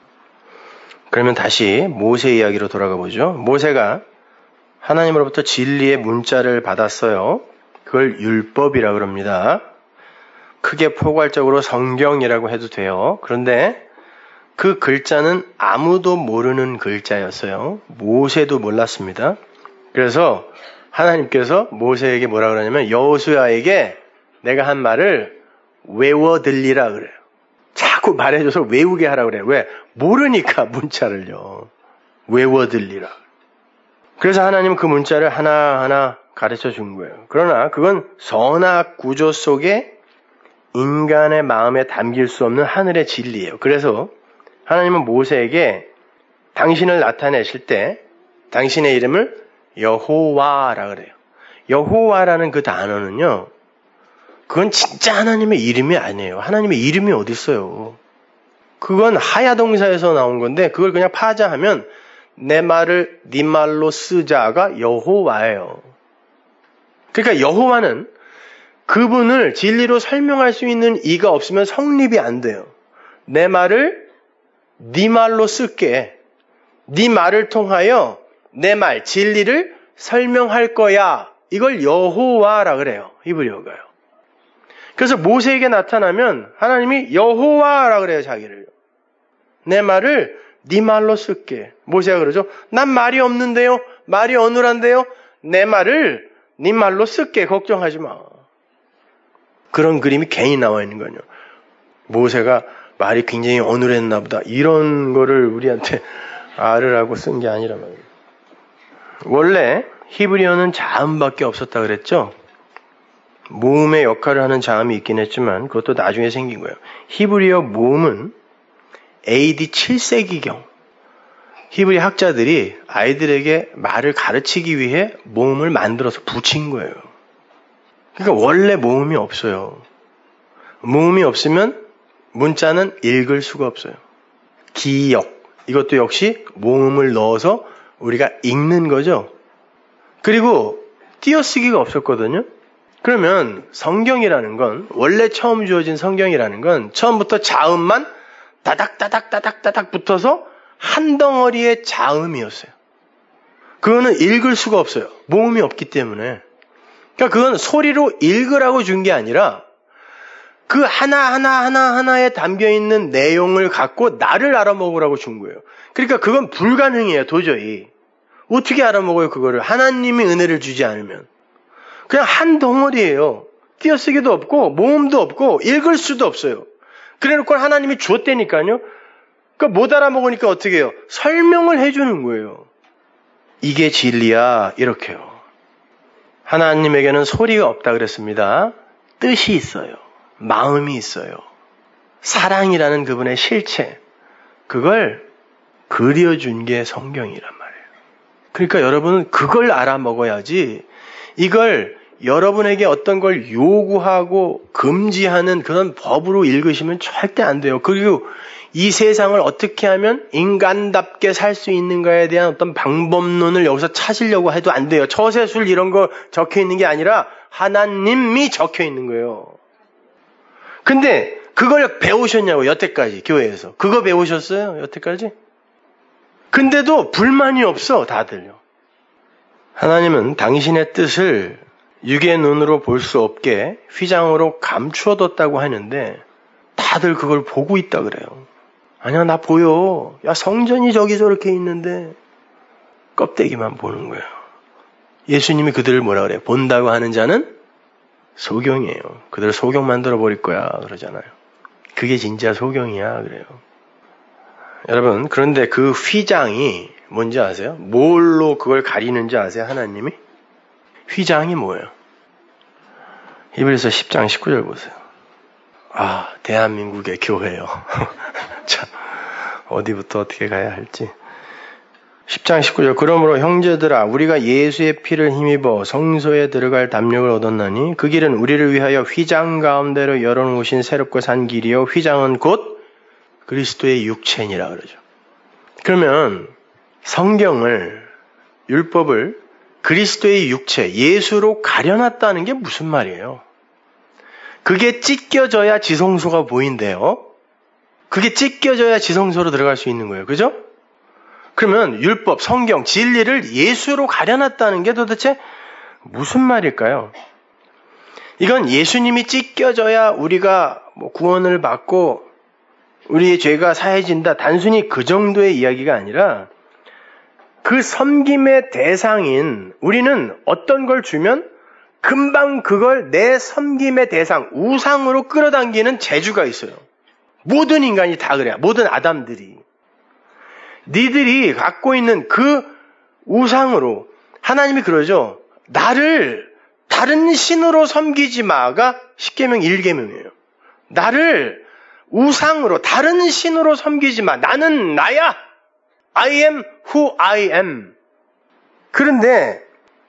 A: 그러면 다시 모세 이야기로 돌아가 보죠. 모세가 하나님으로부터 진리의 문자를 받았어요. 그걸 율법이라고 그럽니다. 크게 포괄적으로 성경이라고 해도 돼요. 그런데 그 글자는 아무도 모르는 글자였어요. 모세도 몰랐습니다. 그래서 하나님께서 모세에게 뭐라 그러냐면 여호수아에게 내가 한 말을 외워 들리라 그래요. 자꾸 말해줘서 외우게 하라 그래요. 왜? 모르니까 문자를요. 외워 들리라. 그래서 하나님은 그 문자를 하나하나 가르쳐 준 거예요. 그러나 그건 선악 구조 속에 인간의 마음에 담길 수 없는 하늘의 진리예요. 그래서 하나님은 모세에게 당신을 나타내실 때 당신의 이름을 여호와라 그래요. 여호와라는 그 단어는요, 그건 진짜 하나님의 이름이 아니에요. 하나님의 이름이 어디 있어요? 그건 하야동사에서 나온 건데 그걸 그냥 파자하면 내 말을 네 말로 쓰자가 여호와예요. 그러니까 여호와는 그분을 진리로 설명할 수 있는 이가 없으면 성립이 안 돼요. 내 말을 네 말로 쓸게. 네 말을 통하여 내 말, 진리를 설명할 거야. 이걸 여호와라 그래요. 히브리어가요. 그래서 모세에게 나타나면 하나님이 여호와라 그래요. 자기를. 내 말을 네 말로 쓸게. 모세가 그러죠. 난 말이 없는데요. 말이 어눌한데요. 내 말을 네 말로 쓸게. 걱정하지 마. 그런 그림이 괜히 나와 있는 거예요. 모세가 말이 굉장히 어눌했나 보다. 이런 거를 우리한테 알으라고 쓴 게 아니라 말이에요. 원래 히브리어는 자음밖에 없었다 그랬죠. 모음의 역할을 하는 자음이 있긴 했지만 그것도 나중에 생긴 거예요. 히브리어 모음은 AD 7세기경 히브리 학자들이 아이들에게 말을 가르치기 위해 모음을 만들어서 붙인 거예요. 그러니까 원래 모음이 없어요. 모음이 없으면 문자는 읽을 수가 없어요. 기역, 이것도 역시 모음을 넣어서 우리가 읽는 거죠. 그리고 띄어쓰기가 없었거든요. 그러면 성경이라는 건, 원래 처음 주어진 성경이라는 건 처음부터 자음만 따닥따닥따닥따닥 붙어서 한 덩어리의 자음이었어요. 그거는 읽을 수가 없어요. 모음이 없기 때문에. 그러니까 그건 소리로 읽으라고 준 게 아니라 그 하나하나에 담겨있는 내용을 갖고 나를 알아먹으라고 준 거예요. 그러니까 그건 불가능해요. 도저히. 어떻게 알아먹어요 그거를. 하나님이 은혜를 주지 않으면. 그냥 한 덩어리예요. 띄어쓰기도 없고 모음도 없고 읽을 수도 없어요. 그래놓고 하나님이 줬다니까요. 그러니까 못 알아먹으니까 어떻게 해요? 설명을 해주는 거예요. 이게 진리야. 이렇게요. 하나님에게는 소리가 없다 그랬습니다. 뜻이 있어요. 마음이 있어요. 사랑이라는 그분의 실체. 그걸 그려준 게 성경이란 말이에요. 그러니까 여러분은 그걸 알아먹어야지 이걸 여러분에게 어떤 걸 요구하고 금지하는 그런 법으로 읽으시면 절대 안 돼요. 그리고 이 세상을 어떻게 하면 인간답게 살 수 있는가에 대한 어떤 방법론을 여기서 찾으려고 해도 안 돼요. 처세술 이런 거 적혀 있는 게 아니라 하나님이 적혀 있는 거예요. 근데 그걸 배우셨냐고 여태까지 교회에서. 그거 배우셨어요? 여태까지? 근데도 불만이 없어 다들요. 하나님은 당신의 뜻을 육의 눈으로 볼 수 없게 휘장으로 감추어뒀다고 하는데 다들 그걸 보고 있다 그래요. 아니야 나 보여. 야 성전이 저기 저렇게 있는데 껍데기만 보는 거예요. 예수님이 그들을 뭐라 그래요? 본다고 하는 자는 소경이에요. 그들 소경 만들어 버릴 거야 그러잖아요. 그게 진짜 소경이야 그래요. 여러분 그런데 그 휘장이 뭔지 아세요? 뭘로 그걸 가리는지 아세요? 하나님이? 휘장이 뭐예요? 히브리서 10장 19절 보세요. 아, 대한민국의 교회요. 자, 어디부터 어떻게 가야 할지. 10장 19절. 그러므로 형제들아 우리가 예수의 피를 힘입어 성소에 들어갈 담력을 얻었나니 그 길은 우리를 위하여 휘장 가운데로 열어놓으신 새롭고 산 길이요 휘장은 곧 그리스도의 육체니라 그러죠. 그러면 성경을 율법을 그리스도의 육체 예수로 가려놨다는 게 무슨 말이에요? 그게 찢겨져야 지성소가 보인대요. 그게 찢겨져야 지성소로 들어갈 수 있는 거예요. 그죠? 그러면 율법, 성경, 진리를 예수로 가려놨다는 게 도대체 무슨 말일까요? 이건 예수님이 찢겨져야 우리가 구원을 받고 우리의 죄가 사해진다. 단순히 그 정도의 이야기가 아니라 그 섬김의 대상인 우리는 어떤 걸 주면 금방 그걸 내 섬김의 대상, 우상으로 끌어당기는 재주가 있어요. 모든 인간이 다 그래요. 모든 아담들이. 니들이 갖고 있는 그 우상으로 하나님이 그러죠. 나를 다른 신으로 섬기지 마가 10계명 1계명이에요. 나를 우상으로 다른 신으로 섬기지 마. 나는 나야. I am who I am. 그런데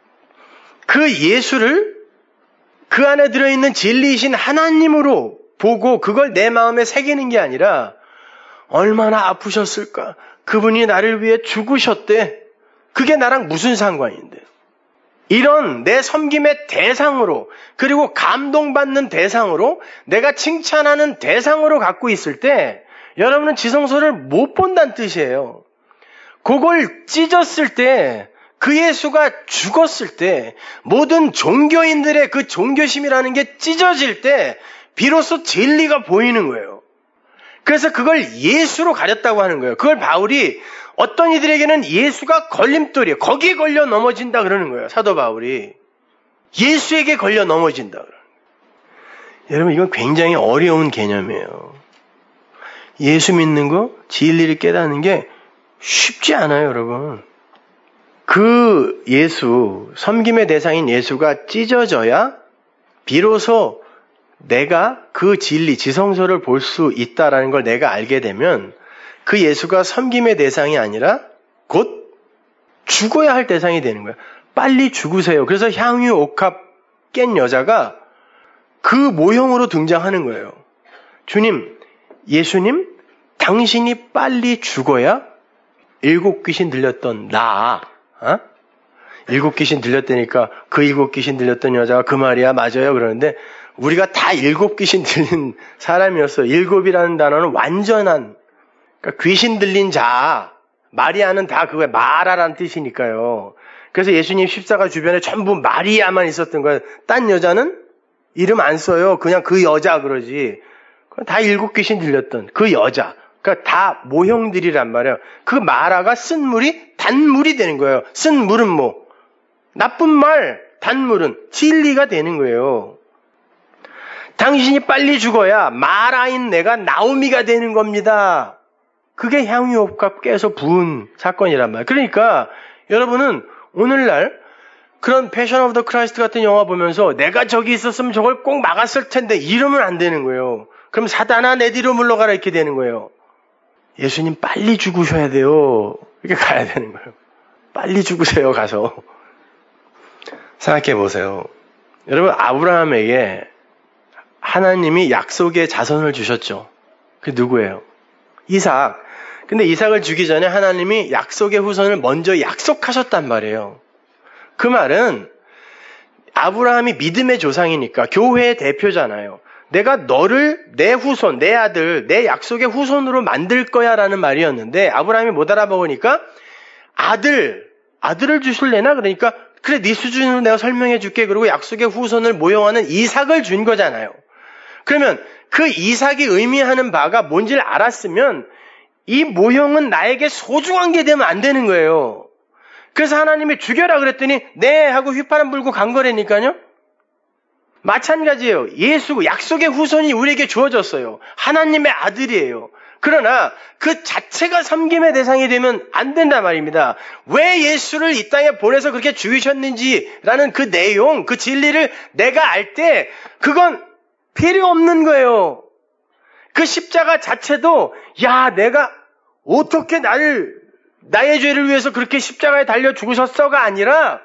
A: 그 예수를 그 안에 들어있는 진리이신 하나님으로 보고 그걸 내 마음에 새기는 게 아니라 얼마나 아프셨을까? 그분이 나를 위해 죽으셨대. 그게 나랑 무슨 상관인데? 이런 내 섬김의 대상으로 그리고 감동받는 대상으로 내가 칭찬하는 대상으로 갖고 있을 때 여러분은 지성소를 못 본다는 뜻이에요. 그걸 찢었을 때 그 예수가 죽었을 때 모든 종교인들의 그 종교심이라는 게 찢어질 때 비로소 진리가 보이는 거예요. 그래서 그걸 예수로 가렸다고 하는 거예요. 그걸 바울이 어떤 이들에게는 예수가 걸림돌이에요. 거기에 걸려 넘어진다 그러는 거예요. 사도 바울이. 예수에게 걸려 넘어진다 그러는 거예요. 여러분 이건 굉장히 어려운 개념이에요. 예수 믿는 거, 진리를 깨닫는 게 쉽지 않아요, 여러분. 그 예수, 섬김의 대상인 예수가 찢어져야 비로소 내가 그 진리, 지성소를 볼 수 있다라는 걸 내가 알게 되면 그 예수가 섬김의 대상이 아니라 곧 죽어야 할 대상이 되는 거예요. 빨리 죽으세요. 그래서 향유 옥합 깬 여자가 그 모형으로 등장하는 거예요. 주님, 예수님, 당신이 빨리 죽어야 7 귀신 들렸던 나, 7 귀신 들렸다니까 그 7 귀신 들렸던 여자가 그 말이야 맞아요 그러는데 우리가 다 7 귀신 들린 사람이었어요. 7이라는 단어는 완전한 그러니까 귀신 들린 자, 마리아는 다 그거에 마라라는 뜻이니까요. 그래서 예수님 십자가 주변에 전부 마리아만 있었던 거예요. 딴 여자는 이름 안 써요. 그냥 그 여자 그러지. 다 7 귀신 들렸던 그 여자. 그러니까 다 모형들이란 말이에요. 그 마라가 쓴 물이 단물이 되는 거예요. 쓴 물은 뭐? 나쁜 말, 단물은 진리가 되는 거예요. 당신이 빨리 죽어야 마라인 내가 나오미가 되는 겁니다. 그게 향유옥합 깨서 부은 사건이란 말이에요. 그러니까 여러분은 오늘날 그런 패션 오브 더 크라이스트 같은 영화 보면서 내가 저기 있었으면 저걸 꼭 막았을 텐데 이러면 안 되는 거예요. 그럼 사단아 내 뒤로 물러가라 이렇게 되는 거예요. 예수님 빨리 죽으셔야 돼요. 이렇게 가야 되는 거예요. 빨리 죽으세요 가서. 생각해 보세요. 여러분 아브라함에게 하나님이 약속의 자손을 주셨죠. 그게 누구예요? 이삭. 근데 이삭을 주기 전에 하나님이 약속의 후손을 먼저 약속하셨단 말이에요. 그 말은 아브라함이 믿음의 조상이니까 교회의 대표잖아요. 내가 너를 내 후손, 내 아들, 내 약속의 후손으로 만들 거야 라는 말이었는데 아브라함이 못 알아보니까 아들을 주실래나? 그러니까 그래 네 수준으로 내가 설명해 줄게. 그리고 약속의 후손을 모형하는 이삭을 준 거잖아요. 그러면 그 이삭이 의미하는 바가 뭔지를 알았으면 이 모형은 나에게 소중한 게 되면 안 되는 거예요. 그래서 하나님이 죽여라 그랬더니 네 하고 휘파람 불고 간 거라니까요. 마찬가지예요. 예수, 약속의 후손이 우리에게 주어졌어요. 하나님의 아들이에요. 그러나 그 자체가 섬김의 대상이 되면 안 된단 말입니다. 왜 예수를 이 땅에 보내서 그렇게 죽이셨는지라는 그 내용, 그 진리를 내가 알 때 그건 필요 없는 거예요. 그 십자가 자체도 야 내가 어떻게 나의 죄를 위해서 그렇게 십자가에 달려 죽으셨어가 아니라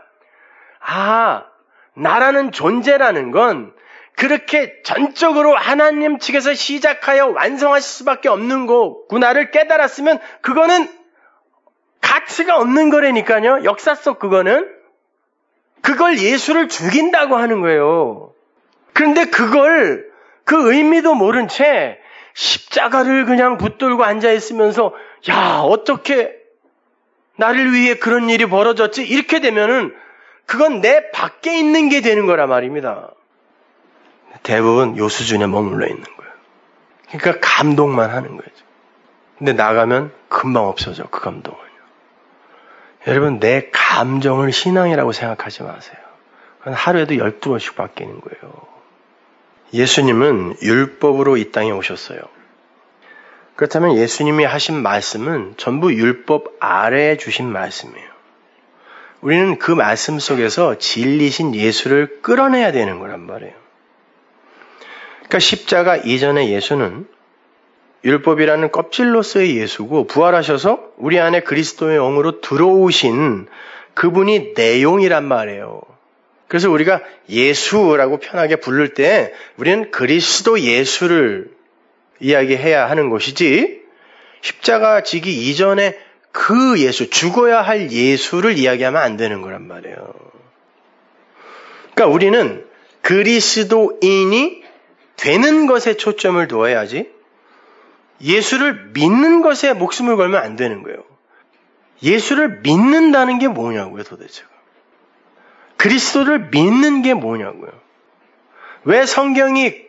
A: 나라는 존재라는 건 그렇게 전적으로 하나님 측에서 시작하여 완성하실 수밖에 없는 거구나를 깨달았으면 그거는 가치가 없는 거라니까요. 역사 속 그걸 예수를 죽인다고 하는 거예요. 그런데 그 의미도 모른 채 십자가를 그냥 붙들고 앉아있으면서 야 어떻게 나를 위해 그런 일이 벌어졌지? 이렇게 되면은 그건 내 밖에 있는 게 되는 거란 말입니다. 대부분 요 수준에 머물러 있는 거예요. 그러니까 감동만 하는 거죠. 근데 나가면 금방 없어져, 그 감동은요. 여러분, 내 감정을 신앙이라고 생각하지 마세요. 그건 하루에도 12번씩 바뀌는 거예요. 예수님은 율법으로 이 땅에 오셨어요. 그렇다면 예수님이 하신 말씀은 전부 율법 아래에 주신 말씀이에요. 우리는 그 말씀 속에서 진리신 예수를 끌어내야 되는 거란 말이에요. 그러니까 십자가 이전의 예수는 율법이라는 껍질로서의 예수고 부활하셔서 우리 안에 그리스도의 영으로 들어오신 그분이 내용이란 말이에요. 그래서 우리가 예수라고 편하게 부를 때 우리는 그리스도 예수를 이야기해야 하는 것이지 십자가 지기 이전에 그 예수, 죽어야 할 예수를 이야기하면 안 되는 거란 말이에요. 그러니까 우리는 그리스도인이 되는 것에 초점을 두어야지 예수를 믿는 것에 목숨을 걸면 안 되는 거예요. 예수를 믿는다는 게 뭐냐고요, 도대체. 그리스도를 믿는 게 뭐냐고요. 왜 성경이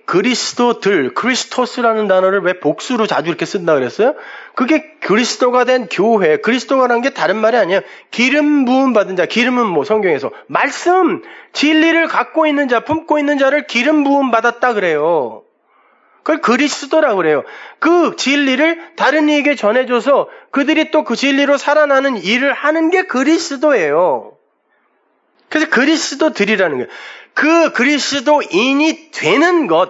A: 크리스토스라는 단어를 왜 복수로 자주 이렇게 쓴다 그랬어요? 그게 그리스도가 된 교회, 그리스도가라는 게 다른 말이 아니에요. 기름 부음 받은 자, 기름은 뭐 성경에서 말씀, 진리를 갖고 있는 자, 품고 있는 자를 기름 부음 받았다 그래요. 그걸 그리스도라고 그래요. 그 진리를 다른 이에게 전해줘서 그들이 또 그 진리로 살아나는 일을 하는 게 그리스도예요. 그래서 그리스도들이라는 거예요. 그 그리스도인이 되는 것,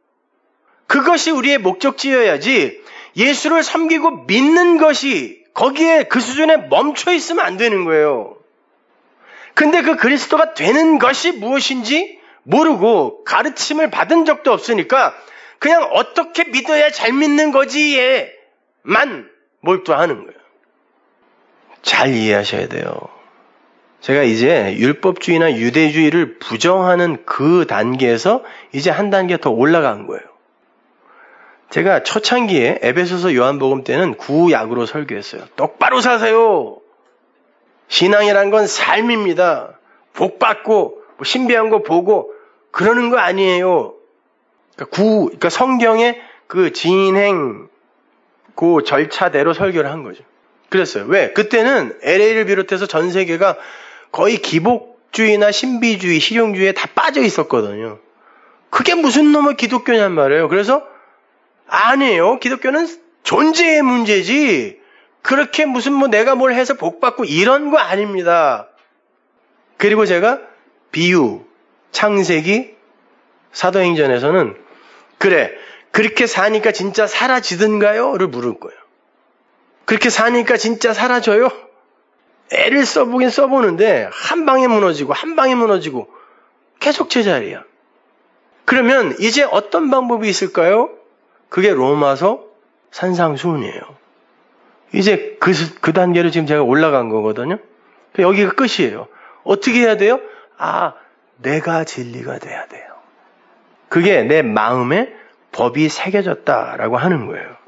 A: 그것이 우리의 목적지여야지 예수를 섬기고 믿는 것이 거기에 그 수준에 멈춰 있으면 안 되는 거예요. 근데 그 그리스도가 되는 것이 무엇인지 모르고 가르침을 받은 적도 없으니까 그냥 어떻게 믿어야 잘 믿는 거지에만 몰두하는 거예요. 잘 이해하셔야 돼요. 제가 이제 율법주의나 유대주의를 부정하는 그 단계에서 이제 한 단계 더 올라간 거예요. 제가 초창기에 에베소서 요한복음 때는 구약으로 설교했어요. 똑바로 사세요. 신앙이란 건 삶입니다. 복 받고 신비한 거 보고 그러는 거 아니에요. 그러니까 성경의 그 진행 그 절차대로 설교를 한 거죠. 그랬어요. 왜? 그때는 LA를 비롯해서 전 세계가 거의 기복주의나 신비주의, 실용주의에 다 빠져 있었거든요. 그게 무슨 놈의 기독교냔 말이에요. 그래서 아니에요. 기독교는 존재의 문제지 그렇게 무슨 뭐 내가 뭘 해서 복받고 이런 거 아닙니다. 그리고 제가 비유, 창세기, 사도행전에서는 그래, 그렇게 사니까 진짜 사라지던가요? 를 물을 거예요. 그렇게 사니까 진짜 사라져요? 애를 써보긴 써보는데 한 방에 무너지고 계속 제자리야. 그러면 이제 어떤 방법이 있을까요? 그게 로마서 산상수훈이에요. 이제 그 단계로 지금 제가 올라간 거거든요. 여기가 끝이에요. 어떻게 해야 돼요? 내가 진리가 돼야 돼요. 그게 내 마음에 법이 새겨졌다라고 하는 거예요.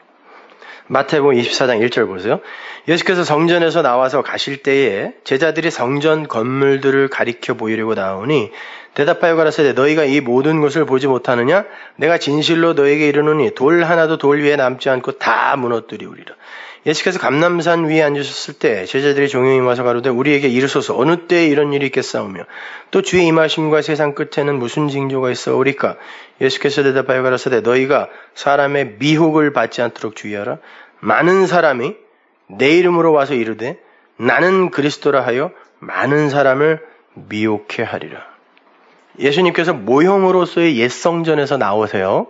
A: 마태복음 24장 1절 보세요. 예수께서 성전에서 나와서 가실 때에 제자들이 성전 건물들을 가리켜 보이려고 나오니 대답하여 가라사대 너희가 이 모든 것을 보지 못하느냐? 내가 진실로 너희에게 이르노니 돌 하나도 돌 위에 남지 않고 다 무너뜨리우리라. 예수께서 감람산 위에 앉으셨을 때 제자들이 종용이 와서 가로되 우리에게 이르소서 어느 때에 이런 일이 있겠사오며 또 주의 임하심과 세상 끝에는 무슨 징조가 있어오리까? 예수께서 대답하여 가라사대 너희가 사람의 미혹을 받지 않도록 주의하라. 많은 사람이 내 이름으로 와서 이르되 나는 그리스도라 하여 많은 사람을 미혹해 하리라. 예수님께서 모형으로서의 옛 성전에서 나오세요.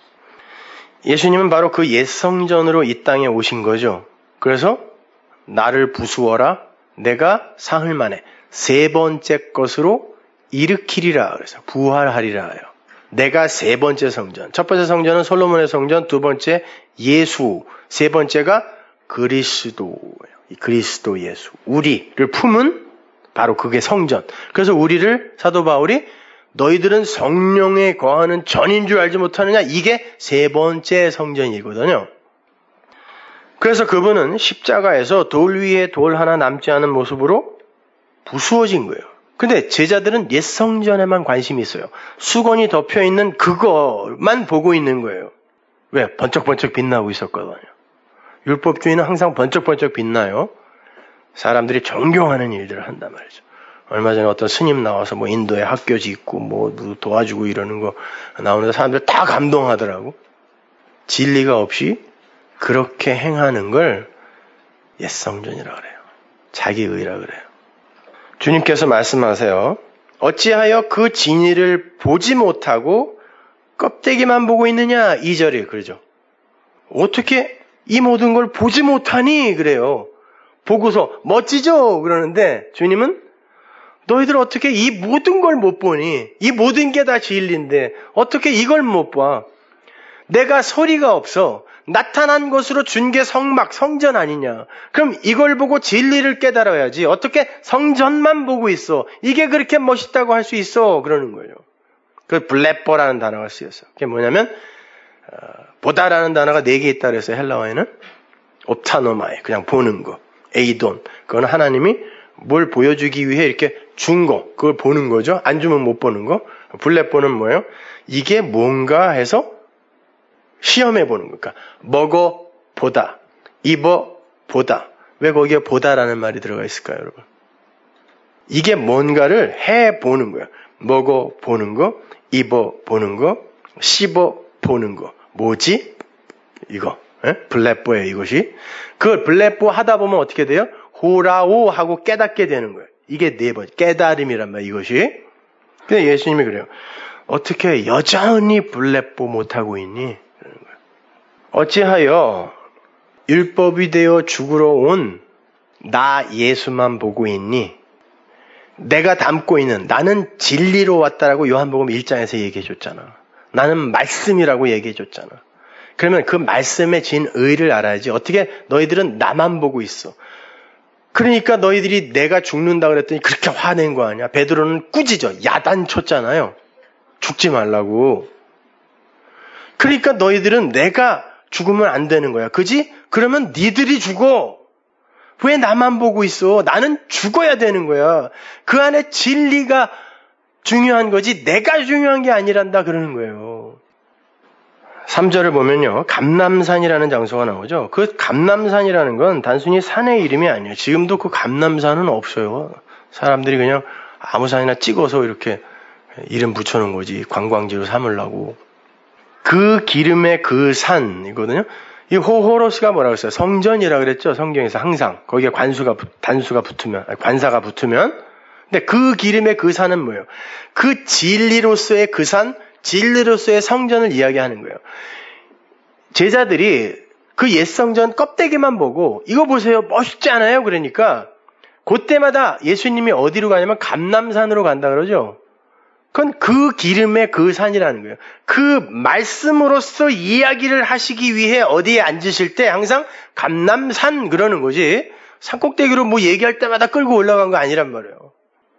A: 예수님은 바로 그 옛 성전으로 이 땅에 오신 거죠. 그래서 나를 부수어라. 내가 사흘 만에 세 번째 것으로 일으키리라. 그래서 부활하리라 해요. 내가 세 번째 성전. 첫 번째 성전은 솔로몬의 성전, 두 번째 예수, 세 번째가 그리스도예요. 그리스도 예수. 우리를 품은 바로 그게 성전. 그래서 우리를 사도 바울이 너희들은 성령에 거하는 전인 줄 알지 못하느냐? 이게 세 번째 성전이거든요. 그래서 그분은 십자가에서 돌 위에 돌 하나 남지 않은 모습으로 부수어진 거예요. 근데 제자들은 옛 성전에만 관심이 있어요. 수건이 덮여있는 그것만 보고 있는 거예요. 왜? 번쩍번쩍 빛나고 있었거든요. 율법주의는 항상 번쩍번쩍 빛나요. 사람들이 존경하는 일들을 한단 말이죠. 얼마 전에 어떤 스님 나와서 뭐 인도에 학교 짓고 뭐 도와주고 이러는 거 나오는데 사람들 다 감동하더라고. 진리가 없이 그렇게 행하는 걸 옛성전이라 그래요. 자기의라 그래요. 주님께서 말씀하세요. 어찌하여 그 진리를 보지 못하고 껍데기만 보고 있느냐? 2절에 그러죠. 어떻게 이 모든 걸 보지 못하니? 그래요. 보고서 멋지죠? 그러는데 주님은 너희들 어떻게 이 모든 걸 못 보니? 이 모든 게 다 진리인데 어떻게 이걸 못 봐? 내가 소리가 없어. 나타난 것으로 준 게 성막, 성전 아니냐? 그럼 이걸 보고 진리를 깨달아야지. 어떻게 성전만 보고 있어? 이게 그렇게 멋있다고 할 수 있어? 그러는 거예요. 그 블레뽀라는 단어가 쓰였어요. 그게 뭐냐면 보다라는 단어가 4개 있다 그랬어요. 헬라어에는. 옵타노마에 그냥 보는 거. 에이돈. 그건 하나님이 뭘 보여주기 위해 이렇게 준 거. 그걸 보는 거죠. 안 주면 못 보는 거. 블레뽀는 뭐예요? 이게 뭔가 해서 시험해 보는 거니까. 먹어 보다. 입어 보다. 왜 거기에 보다라는 말이 들어가 있을까요, 여러분? 이게 뭔가를 해 보는 거야. 먹어 보는 거, 입어 보는 거, 씹어 보는 거. 뭐지? 이거. 블레뽀예요, 이것이. 그걸 블레뽀 하다 보면 어떻게 돼요? 호라오 하고 깨닫게 되는 거예요. 이게 4번. 깨달음이란 말이에요, 이것이. 근데 예수님이 그래요. 어떻게 여전히 블레뽀 못하고 있니? 그러는 거예요. 어찌하여 율법이 되어 죽으러 온 나 예수만 보고 있니? 내가 담고 있는 나는 진리로 왔다라고 요한복음 1장에서 얘기해 줬잖아. 나는 말씀이라고 얘기해 줬잖아. 그러면 그 말씀에 진 의를 알아야지. 어떻게 너희들은 나만 보고 있어. 그러니까 너희들이 내가 죽는다 그랬더니 그렇게 화낸 거 아니야. 베드로는 꾸짖어. 야단쳤잖아요. 죽지 말라고. 그러니까 너희들은 내가 죽으면 안 되는 거야. 그지? 그러면 니들이 죽어. 왜 나만 보고 있어? 나는 죽어야 되는 거야. 그 안에 진리가 중요한 거지 내가 중요한 게 아니란다 그러는 거예요. 3절을 보면요. 감람산이라는 장소가 나오죠. 그 감람산이라는 건 단순히 산의 이름이 아니에요. 지금도 그 감람산은 없어요. 사람들이 그냥 아무 산이나 찍어서 이렇게 이름 붙여놓은 거지. 관광지로 삼으려고. 그 기름의 그 산이거든요. 이 호호로스가 뭐라고 했어요? 성전이라고 그랬죠. 성경에서 항상. 거기에 단수가 붙으면, 관사가 붙으면. 근데 그 기름의 그 산은 뭐예요? 그 진리로서의 그 산, 진리로서의 성전을 이야기하는 거예요. 제자들이 그 옛 성전 껍데기만 보고 이거 보세요. 멋있지 않아요? 그러니까 그때마다 예수님이 어디로 가냐면 감람산으로 간다 그러죠. 그건 그 기름의 그 산이라는 거예요. 그 말씀으로서 이야기를 하시기 위해 어디에 앉으실 때 항상 감람산 그러는 거지. 산꼭대기로 뭐 얘기할 때마다 끌고 올라간 거 아니란 말이에요.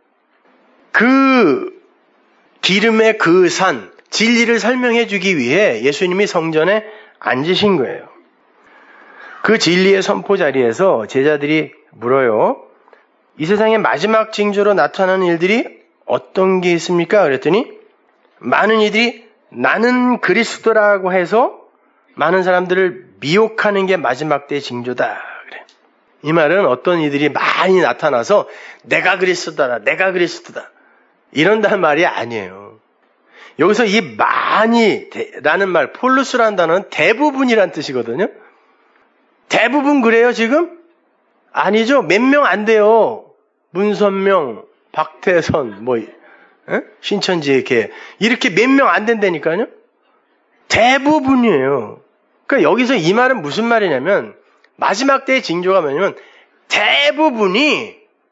A: 그 기름의 그 산, 진리를 설명해 주기 위해 예수님이 성전에 앉으신 거예요. 그 진리의 선포 자리에서 제자들이 물어요. 이 세상의 마지막 징조로 나타나는 일들이 어떤 게 있습니까? 그랬더니 많은 이들이 나는 그리스도라고 해서 많은 사람들을 미혹하는 게 마지막 때의 징조다. 그래. 이 말은 어떤 이들이 많이 나타나서 내가 그리스도다. 내가 그리스도다. 이런다는 말이 아니에요. 여기서 이 많이라는 말, 폴루스라는 단어는 대부분이란 뜻이거든요. 대부분 그래요, 지금? 아니죠. 몇 명 안 돼요. 문선명, 박태선, 신천지 이렇게 몇 명 안 된다니까요. 대부분이에요. 그러니까 여기서 이 말은 무슨 말이냐면 마지막 때의 징조가 뭐냐면 대부분이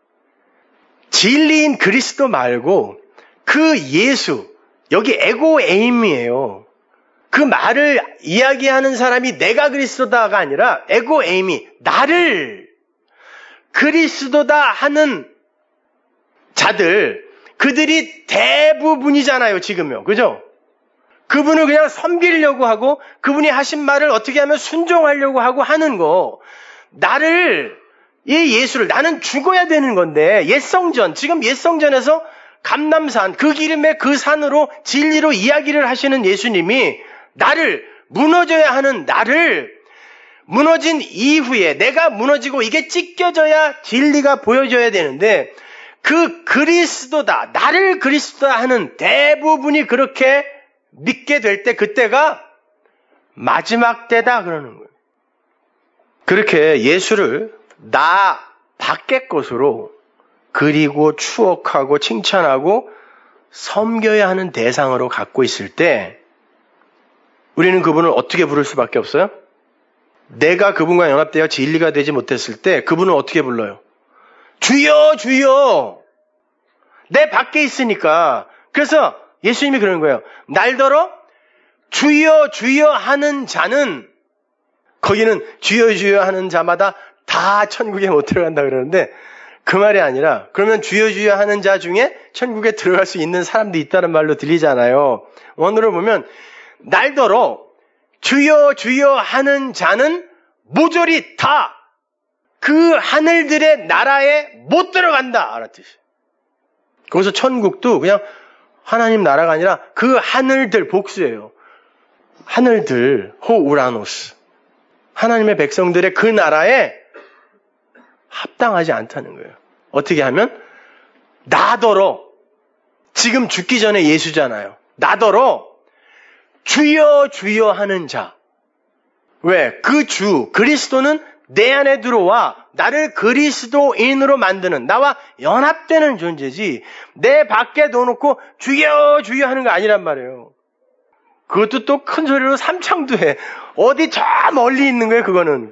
A: 진리인 그리스도 말고 그 예수, 여기 에고 에임이에요. 그 말을 이야기하는 사람이 내가 그리스도다가 아니라 에고 에임이 나를 그리스도다 하는 자들, 그들이 대부분이잖아요, 지금요. 그죠? 그분을 그냥 섬기려고 하고 그분이 하신 말을 어떻게 하면 순종하려고 하고 하는 거. 이 예수를 나는 죽어야 되는 건데 옛성전, 지금 옛성전에서 감람산, 그 기름의 그 산으로 진리로 이야기를 하시는 예수님이 나를 무너져야 하는 나를 무너진 이후에 내가 무너지고 이게 찢겨져야 진리가 보여져야 되는데 그 그리스도다, 나를 그리스도다 하는 대부분이 그렇게 믿게 될 때 그때가 마지막 때다 그러는 거예요. 그렇게 예수를 나 밖의 것으로 그리고 추억하고 칭찬하고 섬겨야 하는 대상으로 갖고 있을 때 우리는 그분을 어떻게 부를 수밖에 없어요? 내가 그분과 연합되어 진리가 되지 못했을 때 그분을 어떻게 불러요? 주여 주여. 내 밖에 있으니까. 그래서 예수님이 그러는 거예요. 날더러 주여 주여 하는 자는, 거기는 주여 주여 하는 자마다 다 천국에 못 들어간다 그러는데 그 말이 아니라, 그러면 주여 주여 하는 자 중에 천국에 들어갈 수 있는 사람도 있다는 말로 들리잖아요. 원어로 보면 날더러 주여 주여 하는 자는 모조리 다 그 하늘들의 나라에 못 들어간다 알았듯이. 거기서 천국도 그냥 하나님 나라가 아니라 그 하늘들, 복수예요. 하늘들, 호우라노스, 하나님의 백성들의 그 나라에 합당하지 않다는 거예요. 어떻게 하면? 나더러, 지금 죽기 전에 예수잖아요. 나더러 주여 주여 하는 자. 왜? 그 주, 그리스도는 내 안에 들어와 나를 그리스도인으로 만드는, 나와 연합되는 존재지, 내 밖에 넣어놓고 주여 주여 하는 거 아니란 말이에요. 그것도 또 큰 소리로 삼창도 해. 어디 저 멀리 있는 거예요, 그거는.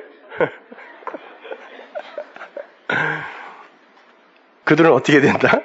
A: 그들은 어떻게 된다?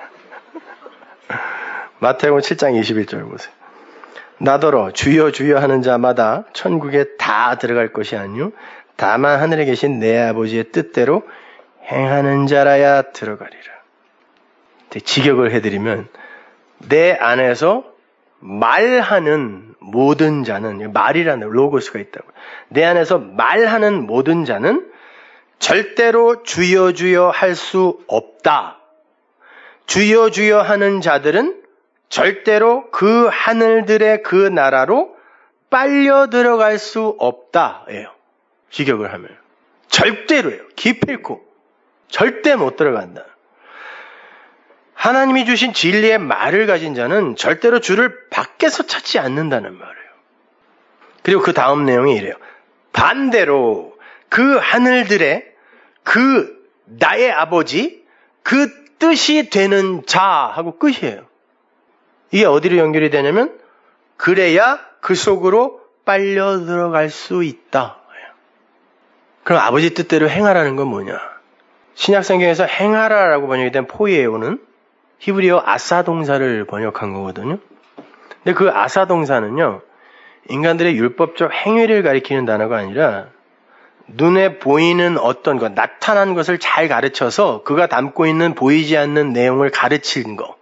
A: 마태복음 7장 21절 보세요. 나더러 주여 주여 하는 자마다 천국에 다 들어갈 것이 아니요 다만 하늘에 계신 내 아버지의 뜻대로 행하는 자라야 들어가리라. 직역을 해드리면, 내 안에서 말하는 모든 자는, 말이라는 로고스가 있다고, 내 안에서 말하는 모든 자는 절대로 주여 주여 할 수 없다. 주여 주여 하는 자들은 절대로 그 하늘들의 그 나라로 빨려 들어갈 수 없다예요. 직역을 하면 절대로예요. 기필코 절대 못 들어간다. 하나님이 주신 진리의 말을 가진 자는 절대로 주를 밖에서 찾지 않는다는 말이에요. 그리고 그 다음 내용이 이래요. 반대로 그 하늘들의 그 나의 아버지, 그 뜻이 되는 자하고 끝이에요. 이게 어디로 연결이 되냐면, 그래야 그 속으로 빨려 들어갈 수 있다. 그럼 아버지 뜻대로 행하라는 건 뭐냐? 신약성경에서 행하라라고 번역이 된 포이에오는 히브리어 아사 동사를 번역한 거거든요. 근데 그 아사 동사는요, 인간들의 율법적 행위를 가리키는 단어가 아니라 눈에 보이는 어떤 것, 나타난 것을 잘 가르쳐서 그가 담고 있는 보이지 않는 내용을 가르치는 거.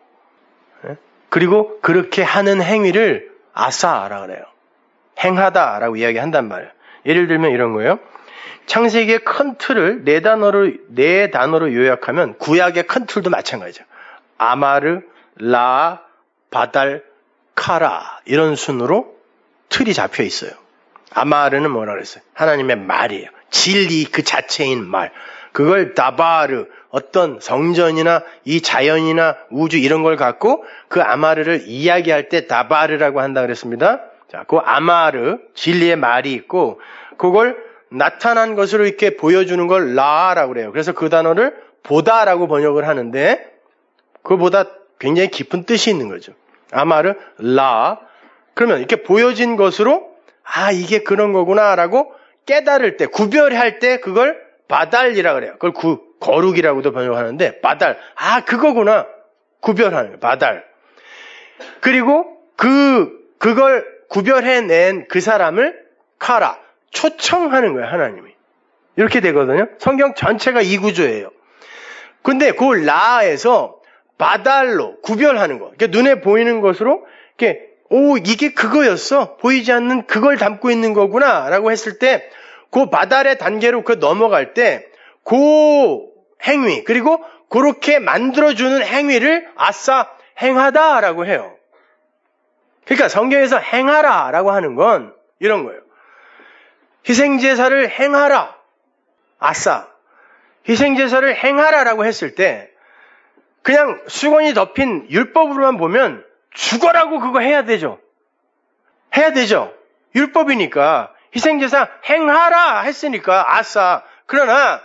A: 그리고 그렇게 하는 행위를 아사라고 그래요. 행하다라고 이야기한단 말이에요. 예를 들면 이런 거예요. 창세기의 큰 틀을 네 단어로 요약하면 구약의 큰 틀도 마찬가지죠. 아마르, 라, 바달, 카라 이런 순으로 틀이 잡혀 있어요. 아마르는 뭐라 그랬어요? 하나님의 말이에요. 진리 그 자체인 말. 그걸 다바르, 어떤 성전이나 이 자연이나 우주 이런 걸 갖고 그 아마르를 이야기할 때 다바르라고 한다 그랬습니다. 자, 그 아마르, 진리의 말이 있고 그걸 나타난 것으로 이렇게 보여주는 걸 라라고 그래요. 그래서 그 단어를 보다라고 번역을 하는데 그보다 굉장히 깊은 뜻이 있는 거죠. 아마르, 라. 그러면 이렇게 보여진 것으로 아 이게 그런 거구나라고 깨달을 때, 구별할 때 그걸 바달이라고 그래요. 그걸 거룩이라고도 번역하는데 바달. 아 그거구나. 구별하는 거예요. 바달. 그리고 그걸 구별해낸 그 사람을 카라. 초청하는 거예요, 하나님이. 이렇게 되거든요. 성경 전체가 이 구조예요. 근데 그 라에서 바달로 구별하는 거. 그러니까 눈에 보이는 것으로 이렇게 이게 그거였어. 보이지 않는 그걸 담고 있는 거구나. 라고 했을 때 그 바달의 단계로 넘어갈 때 그 행위 그리고 그렇게 만들어주는 행위를 아싸 행하다라고 해요. 그러니까 성경에서 행하라라고 하는 건 이런 거예요. 희생제사를 행하라. 아싸. 희생제사를 행하라라고 했을 때 그냥 수건이 덮인 율법으로만 보면 죽어라고 그거 해야 되죠. 해야 되죠. 율법이니까. 희생제사 행하라 했으니까 아싸. 그러나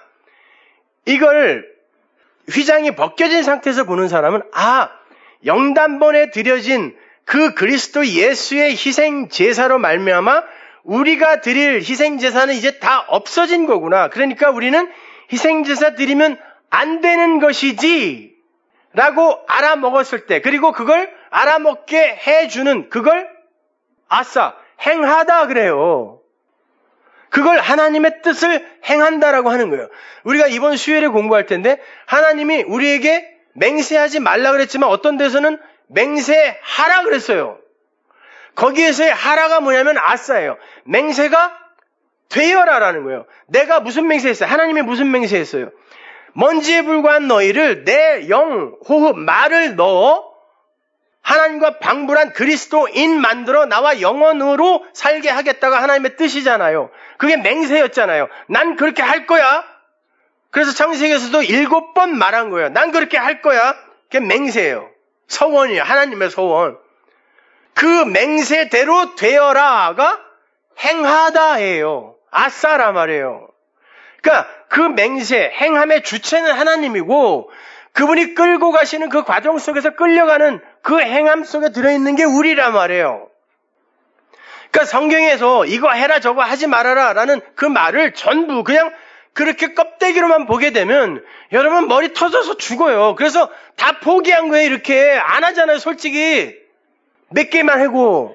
A: 이걸 휘장이 벗겨진 상태에서 보는 사람은 영단번에 드려진 그 그리스도 예수의 희생 제사로 말미암아 우리가 드릴 희생 제사는 이제 다 없어진 거구나. 그러니까 우리는 희생 제사 드리면 안 되는 것이지 라고 알아먹었을 때, 그리고 그걸 알아먹게 해주는 그걸 아싸 행하다 그래요. 그걸 하나님의 뜻을 행한다라고 하는 거예요. 우리가 이번 수요일에 공부할 텐데 하나님이 우리에게 맹세하지 말라 그랬지만 어떤 데서는 맹세하라 그랬어요. 거기에서의 하라가 뭐냐면 아싸예요. 맹세가 되어라라는 거예요. 내가 무슨 맹세했어요? 하나님이 무슨 맹세했어요? 먼지에 불과한 너희를 내 영, 호흡, 말을 넣어 하나님과 방불한 그리스도인 만들어 나와 영원으로 살게 하겠다가 하나님의 뜻이잖아요. 그게 맹세였잖아요. 난 그렇게 할 거야. 그래서 창세기에서도 7번 말한 거예요. 난 그렇게 할 거야. 그게 맹세예요. 서원이에요. 하나님의 서원. 그 맹세대로 되어라가 행하다예요. 아싸라 말이에요. 그러니까 그 맹세, 행함의 주체는 하나님이고 그분이 끌고 가시는 그 과정 속에서 끌려가는 그 행함 속에 들어있는 게 우리란 말이에요. 그러니까 성경에서 이거 해라 저거 하지 말아라 라는 그 말을 전부 그냥 그렇게 껍데기로만 보게 되면 여러분 머리 터져서 죽어요. 그래서 다 포기한 거예요. 이렇게 안 하잖아요. 솔직히 몇 개만 하고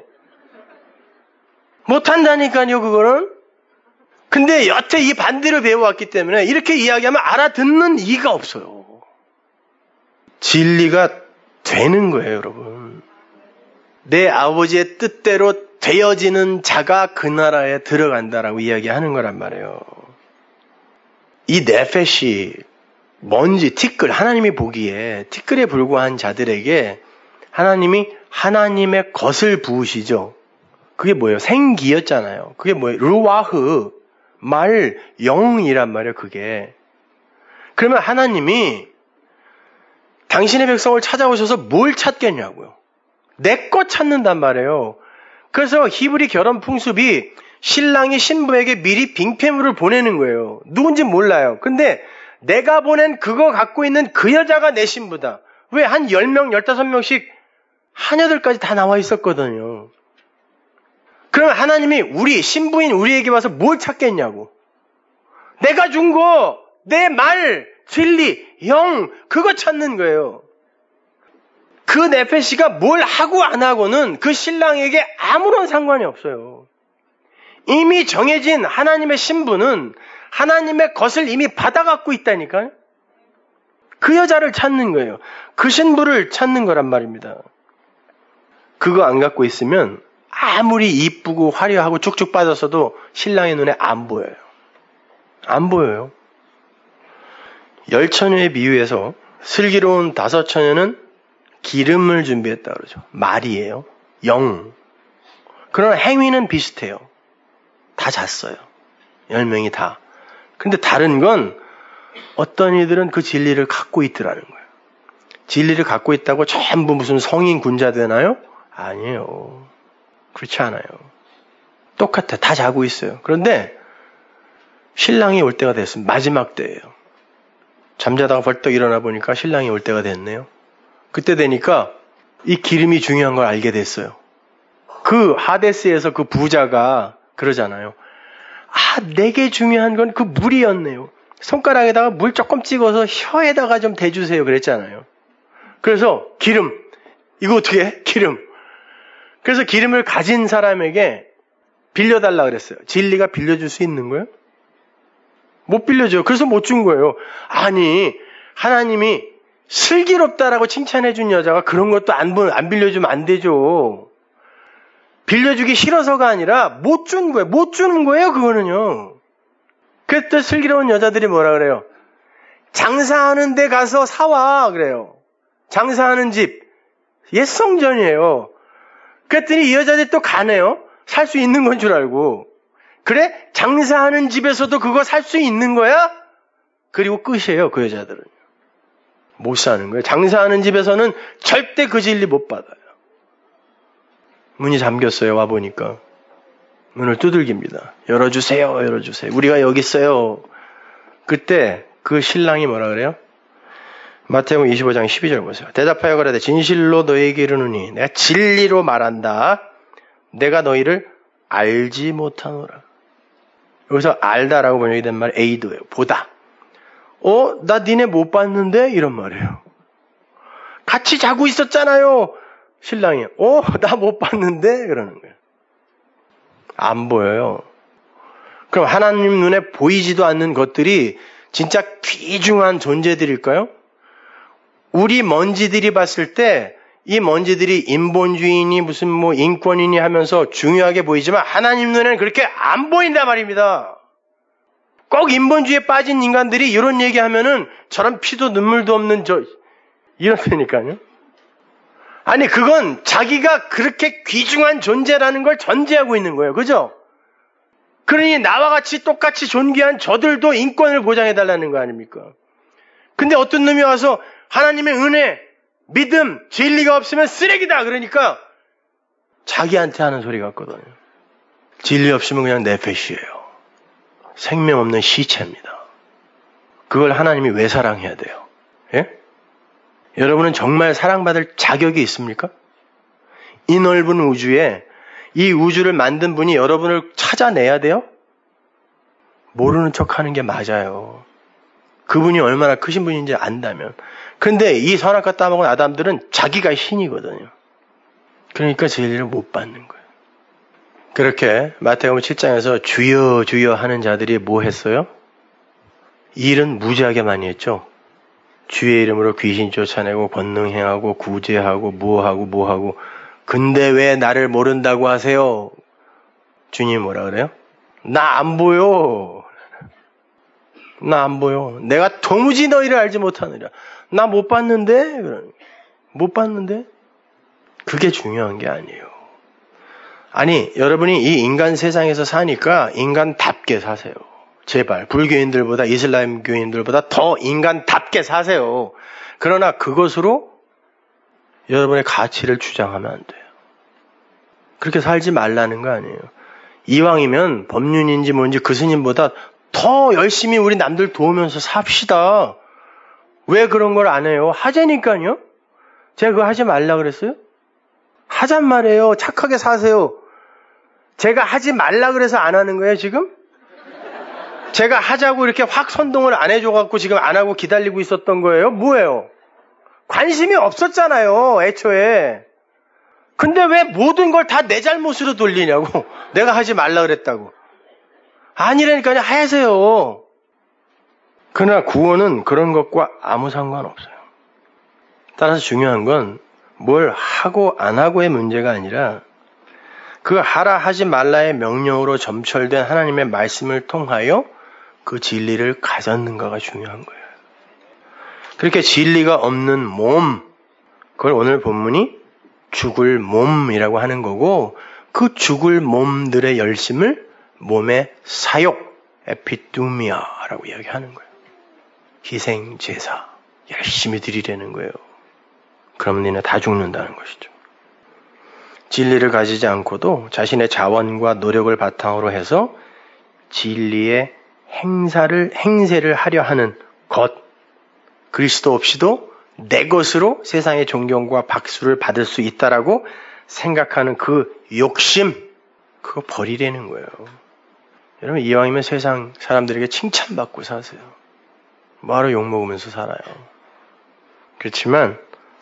A: 못한다니까요. 그거는. 근데 여태 이 반대로 배워왔기 때문에 이렇게 이야기하면 알아듣는 이가 없어요. 진리가 되는 거예요, 여러분. 내 아버지의 뜻대로 되어지는 자가 그 나라에 들어간다라고 이야기하는 거란 말이에요. 이 네페시, 먼지, 티끌, 하나님이 보기에 티끌에 불과한 자들에게 하나님이 하나님의 것을 부으시죠. 그게 뭐예요? 생기였잖아요. 그게 뭐예요? 루와흐, 말, 영이란 말이에요, 그게. 그러면 하나님이 당신의 백성을 찾아오셔서 뭘 찾겠냐고요. 내 것 찾는단 말이에요. 그래서 히브리 결혼 풍습이 신랑이 신부에게 미리 빙패물을 보내는 거예요. 누군지 몰라요. 근데 내가 보낸 그거 갖고 있는 그 여자가 내 신부다. 왜? 한 10명, 15명씩 하녀들까지 다 나와 있었거든요. 그러면 하나님이 우리 신부인 우리에게 와서 뭘 찾겠냐고. 내가 준 거, 내 말, 진리, 영, 그거 찾는 거예요. 그 네페시가 뭘 하고 안 하고는 그 신랑에게 아무런 상관이 없어요. 이미 정해진 하나님의 신부는 하나님의 것을 이미 받아갖고 있다니까요. 그 여자를 찾는 거예요. 그 신부를 찾는 거란 말입니다. 그거 안 갖고 있으면 아무리 이쁘고 화려하고 쭉쭉 빠졌어도 신랑의 눈에 안 보여요. 안 보여요. 10처녀의 비유에서 슬기로운 5처녀는 기름을 준비했다 그러죠. 말이에요. 영. 그러나 행위는 비슷해요. 다 잤어요. 10명이 다. 근데 다른 건 어떤 이들은 그 진리를 갖고 있더라는 거예요. 진리를 갖고 있다고 전부 무슨 성인 군자 되나요? 아니에요. 그렇지 않아요. 똑같아. 다 자고 있어요. 그런데 신랑이 올 때가 됐습니다. 마지막 때예요. 잠자다가 벌떡 일어나 보니까 신랑이 올 때가 됐네요. 그때 되니까 이 기름이 중요한 걸 알게 됐어요. 그 하데스에서 그 부자가 그러잖아요. 내게 중요한 건 그 물이었네요. 손가락에다가 물 조금 찍어서 혀에다가 좀 대주세요. 그랬잖아요. 그래서 기름. 이거 어떻게 해? 기름. 그래서 기름을 가진 사람에게 빌려달라 그랬어요. 진리가 빌려줄 수 있는 거예요? 못 빌려줘요. 그래서 못 준 거예요. 아니, 하나님이 슬기롭다라고 칭찬해준 여자가 그런 것도 안 빌려주면 안 되죠. 빌려주기 싫어서가 아니라 못 준 거예요. 못 주는 거예요, 그거는요. 그때 슬기로운 여자들이 뭐라 그래요? 장사하는 데 가서 사와, 그래요. 장사하는 집. 옛 성전이에요. 그랬더니 이 여자들이 또 가네요. 살 수 있는 건 줄 알고. 그래? 장사하는 집에서도 그거 살 수 있는 거야? 그리고 끝이에요, 그 여자들은. 못 사는 거예요. 장사하는 집에서는 절대 그 진리 못 받아요. 문이 잠겼어요. 와보니까. 문을 두들깁니다. 열어주세요. 열어주세요. 우리가 여기 있어요. 그때 그 신랑이 뭐라 그래요? 마태복음 25장 12절 보세요. 대답하여 가라되 진실로 너희에게 이르노니 내가 진리로 말한다. 내가 너희를 알지 못하노라. 여기서 알다라고 번역이 된 말 에이드예요. 보다. 나 니네 못 봤는데? 이런 말이에요. 같이 자고 있었잖아요. 신랑이. 나 못 봤는데? 그러는 거예요. 안 보여요. 그럼 하나님 눈에 보이지도 않는 것들이 진짜 귀중한 존재들일까요? 우리 먼지들이 봤을 때 이 먼지들이 인본주의니 무슨 인권이니 하면서 중요하게 보이지만 하나님 눈에는 그렇게 안 보인단 말입니다. 꼭 인본주의에 빠진 인간들이 이런 얘기하면은 저런 피도 눈물도 없는 이렇다니까요. 아니 그건 자기가 그렇게 귀중한 존재라는 걸 전제하고 있는 거예요. 그죠? 그러니 나와 같이 똑같이 존귀한 저들도 인권을 보장해달라는 거 아닙니까? 근데 어떤 놈이 와서 하나님의 은혜, 믿음, 진리가 없으면 쓰레기다. 그러니까 자기한테 하는 소리 같거든요. 진리 없으면 그냥 네페시예요. 생명 없는 시체입니다. 그걸 하나님이 왜 사랑해야 돼요? 예? 여러분은 정말 사랑받을 자격이 있습니까? 이 넓은 우주에 이 우주를 만든 분이 여러분을 찾아내야 돼요? 모르는 척하는 게 맞아요. 그분이 얼마나 크신 분인지 안다면. 그런데 이 선악과 따먹은 아담들은 자기가 신이거든요. 그러니까 진리를 못 받는 거예요. 그렇게 마태복음 7장에서 주여 주여 하는 자들이 뭐 했어요? 일은 무지하게 많이 했죠. 주의 이름으로 귀신 쫓아내고 권능 행하고 구제하고 뭐하고 근데 왜 나를 모른다고 하세요? 주님이 뭐라 그래요? 나 안 보여. 나 안 보여. 내가 도무지 너희를 알지 못하느라. 나 못 봤는데? 못 봤는데? 그게 중요한 게 아니에요. 아니, 여러분이 이 인간 세상에서 사니까 인간답게 사세요. 제발. 불교인들보다 이슬람교인들보다 더 인간답게 사세요. 그러나 그것으로 여러분의 가치를 주장하면 안 돼요. 그렇게 살지 말라는 거 아니에요. 이왕이면 법륜인지 뭔지 그 스님보다 더 열심히 우리 남들 도우면서 삽시다. 왜 그런 걸 안 해요? 하자니까요. 제가 그거 하지 말라 그랬어요? 하잔 말이에요. 착하게 사세요. 제가 하지 말라 그래서 안 하는 거예요, 지금? 제가 하자고 이렇게 확 선동을 안 해줘갖고 지금 안 하고 기다리고 있었던 거예요? 뭐예요? 관심이 없었잖아요, 애초에. 근데 왜 모든 걸 다 내 잘못으로 돌리냐고. 내가 하지 말라 그랬다고. 아니라니까요. 하세요. 그러나 구원은 그런 것과 아무 상관없어요. 따라서 중요한 건 뭘 하고 안 하고의 문제가 아니라 그 하라 하지 말라의 명령으로 점철된 하나님의 말씀을 통하여 그 진리를 가졌는가가 중요한 거예요. 그렇게 진리가 없는 몸, 그걸 오늘 본문이 죽을 몸이라고 하는 거고 그 죽을 몸들의 열심을 몸의 사욕, 에피두미아라고 이야기하는 거예요. 희생, 제사, 열심히 드리려는 거예요. 그러면 니네 다 죽는다는 것이죠. 진리를 가지지 않고도 자신의 자원과 노력을 바탕으로 해서 진리의 행세를 하려 하는 것, 그리스도 없이도 내 것으로 세상의 존경과 박수를 받을 수 있다라고 생각하는 그 욕심, 그거 버리려는 거예요. 여러분 이왕이면 세상 사람들에게 칭찬받고 사세요. 뭐하러 욕먹으면서 살아요. 그렇지만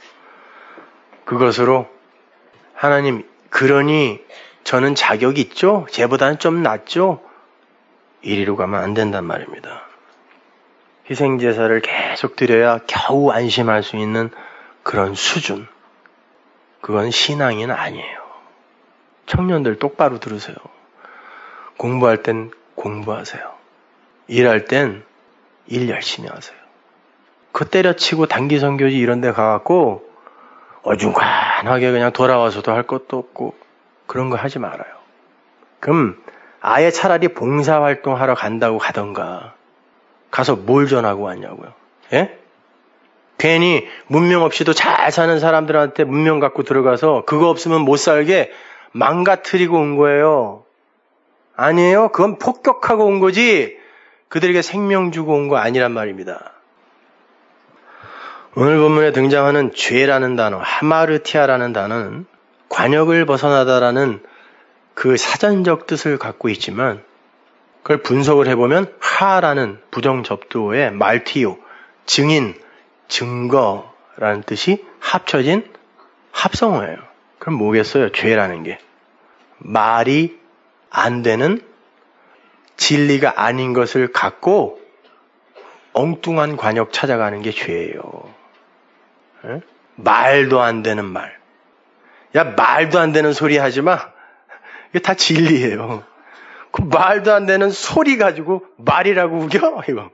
A: 그것으로 하나님 그러니 저는 자격이 있죠? 쟤보다는 좀 낫죠? 이리로 가면 안 된단 말입니다. 희생제사를 계속 드려야 겨우 안심할 수 있는 그런 수준. 그건 신앙이 아니에요. 청년들 똑바로 들으세요. 공부할 땐 공부하세요. 일할 땐 일 열심히 하세요. 그 때려치고 단기 선교지 이런 데 가갖고 어중간하게 그냥 돌아와서도 할 것도 없고 그런 거 하지 말아요. 그럼 아예 차라리 봉사활동하러 간다고 가던가 가서 뭘 전하고 왔냐고요. 예? 괜히 문명 없이도 잘 사는 사람들한테 문명 갖고 들어가서 그거 없으면 못 살게 망가뜨리고 온 거예요. 아니에요? 그건 폭격하고 온 거지 그들에게 생명 주고 온 거 아니란 말입니다. 오늘 본문에 등장하는 죄라는 단어, 하마르티아라는 단어는 관역을 벗어나다라는 그 사전적 뜻을 갖고 있지만 그걸 분석을 해보면 하라는 부정접두어의 말티오, 증인, 증거라는 뜻이 합쳐진 합성어예요. 그럼 뭐겠어요? 죄라는 게. 말이 안 되는 진리가 아닌 것을 갖고 엉뚱한 관역 찾아가는 게 죄예요. 에? 말도 안 되는 말. 야, 말도 안 되는 소리 하지 마. 이게 다 진리예요. 그 말도 안 되는 소리 가지고 말이라고 우겨? 이거.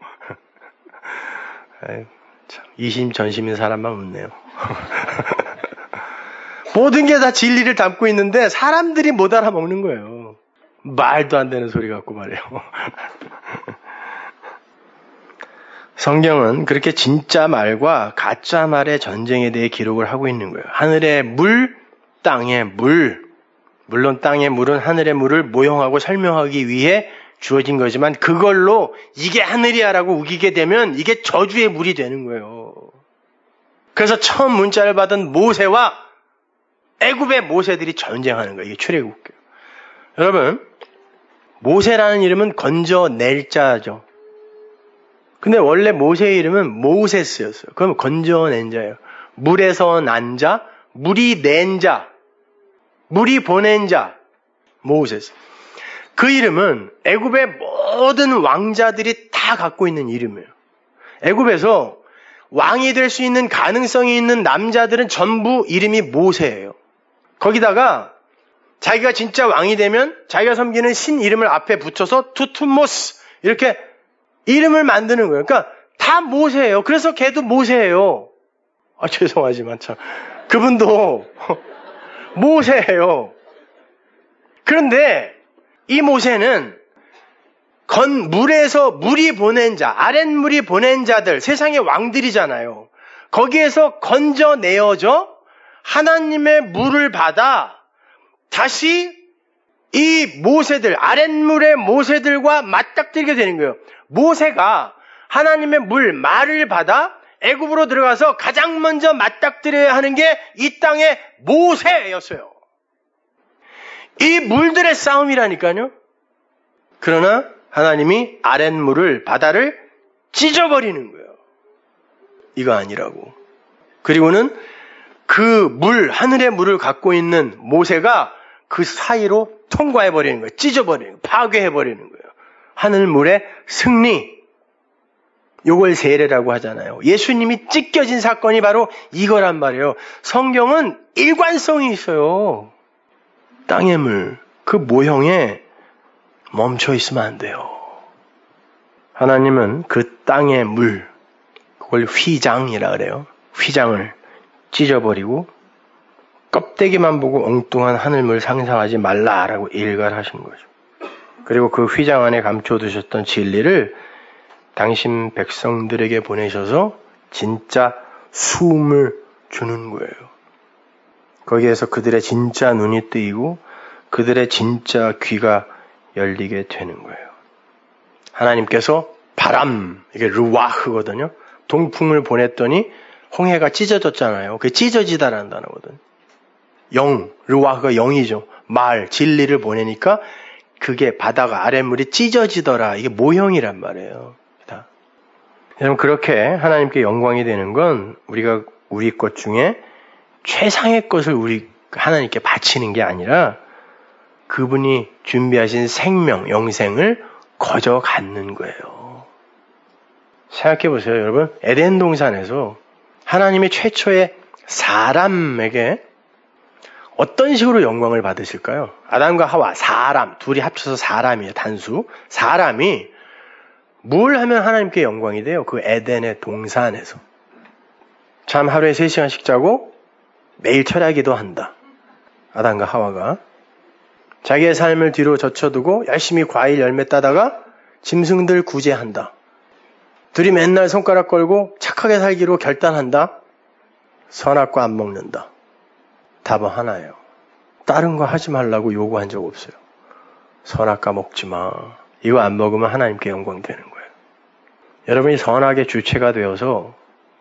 A: 에이, 참, 이심전심인 사람만 웃네요. 모든 게 다 진리를 담고 있는데 사람들이 못 알아먹는 거예요. 말도 안 되는 소리 갖고 말이에요. 성경은 그렇게 진짜 말과 가짜 말의 전쟁에 대해 기록을 하고 있는 거예요. 하늘의 물, 땅의 물. 물론 땅의 물은 하늘의 물을 모형하고 설명하기 위해 주어진 거지만 그걸로 이게 하늘이야라고 우기게 되면 이게 저주의 물이 되는 거예요. 그래서 처음 문자를 받은 모세와 애굽의 모세들이 전쟁하는 거예요. 이게 출애굽기예요. 여러분, 모세라는 이름은 건져낼 자죠. 근데 원래 모세의 이름은 모세스였어요. 그럼 건져낸 자예요. 물에서 난 자, 물이 낸 자, 물이 보낸 자, 모세스. 그 이름은 애굽의 모든 왕자들이 다 갖고 있는 이름이에요. 애굽에서 왕이 될 수 있는 가능성이 있는 남자들은 전부 이름이 모세예요. 거기다가 자기가 진짜 왕이 되면 자기가 섬기는 신 이름을 앞에 붙여서 투투모스 이렇게 이름을 만드는 거예요. 그러니까 다 모세예요. 그래서 걔도 모세예요. 죄송하지만 참 그분도 모세예요. 그런데 이 모세는 물에서 물이 보낸 자, 아랫물이 보낸 자들, 세상의 왕들이잖아요. 거기에서 건져내어져 하나님의 물을 받아 다시 이 모세들, 아랫물의 모세들과 맞닥뜨리게 되는 거예요. 모세가 하나님의 물, 말을 받아 애굽으로 들어가서 가장 먼저 맞닥뜨려야 하는 게 이 땅의 모세였어요. 이 물들의 싸움이라니까요. 그러나 하나님이 아랫물을, 바다를 찢어버리는 거예요. 이거 아니라고. 그리고는 그 물, 하늘의 물을 갖고 있는 모세가 그 사이로 통과해버리는 거예요. 찢어버리는 거예요. 파괴해버리는 거예요. 하늘물의 승리. 요걸 세례라고 하잖아요. 예수님이 찢겨진 사건이 바로 이거란 말이에요. 성경은 일관성이 있어요. 땅의 물, 그 모형에 멈춰 있으면 안 돼요. 하나님은 그 땅의 물, 그걸 휘장이라 그래요. 휘장을 찢어버리고 껍데기만 보고 엉뚱한 하늘물 상상하지 말라라고 일갈하신 거죠. 그리고 그 휘장 안에 감춰두셨던 진리를 당신 백성들에게 보내셔서 진짜 숨을 주는 거예요. 거기에서 그들의 진짜 눈이 뜨이고 그들의 진짜 귀가 열리게 되는 거예요. 하나님께서 바람, 이게 르와흐거든요. 동풍을 보냈더니 홍해가 찢어졌잖아요. 그게 찢어지다라는 단어거든요. 영, 르와흐가 영이죠. 말, 진리를 보내니까 그게 바다가 아랫물이 찢어지더라. 이게 모형이란 말이에요. 다. 여러분 그렇게 하나님께 영광이 되는 건 우리가 우리 것 중에 최상의 것을 우리 하나님께 바치는 게 아니라 그분이 준비하신 생명, 영생을 거저 갖는 거예요. 생각해 보세요, 여러분. 에덴 동산에서 하나님이 최초의 사람에게 어떤 식으로 영광을 받으실까요? 아담과 하와, 사람, 둘이 합쳐서 사람이에요, 단수. 사람이 뭘 하면 하나님께 영광이 돼요? 그 에덴의 동산에서. 참 하루에 3시간씩 자고 매일 철야기도 한다. 아담과 하와가. 자기의 삶을 뒤로 젖혀두고 열심히 과일 열매 따다가 짐승들 구제한다. 둘이 맨날 손가락 걸고 착하게 살기로 결단한다. 선악과 안 먹는다. 답은 하나예요. 다른 거 하지 말라고 요구한 적 없어요. 선악과 먹지 마. 이거 안 먹으면 하나님께 영광 되는 거예요. 여러분이 선악의 주체가 되어서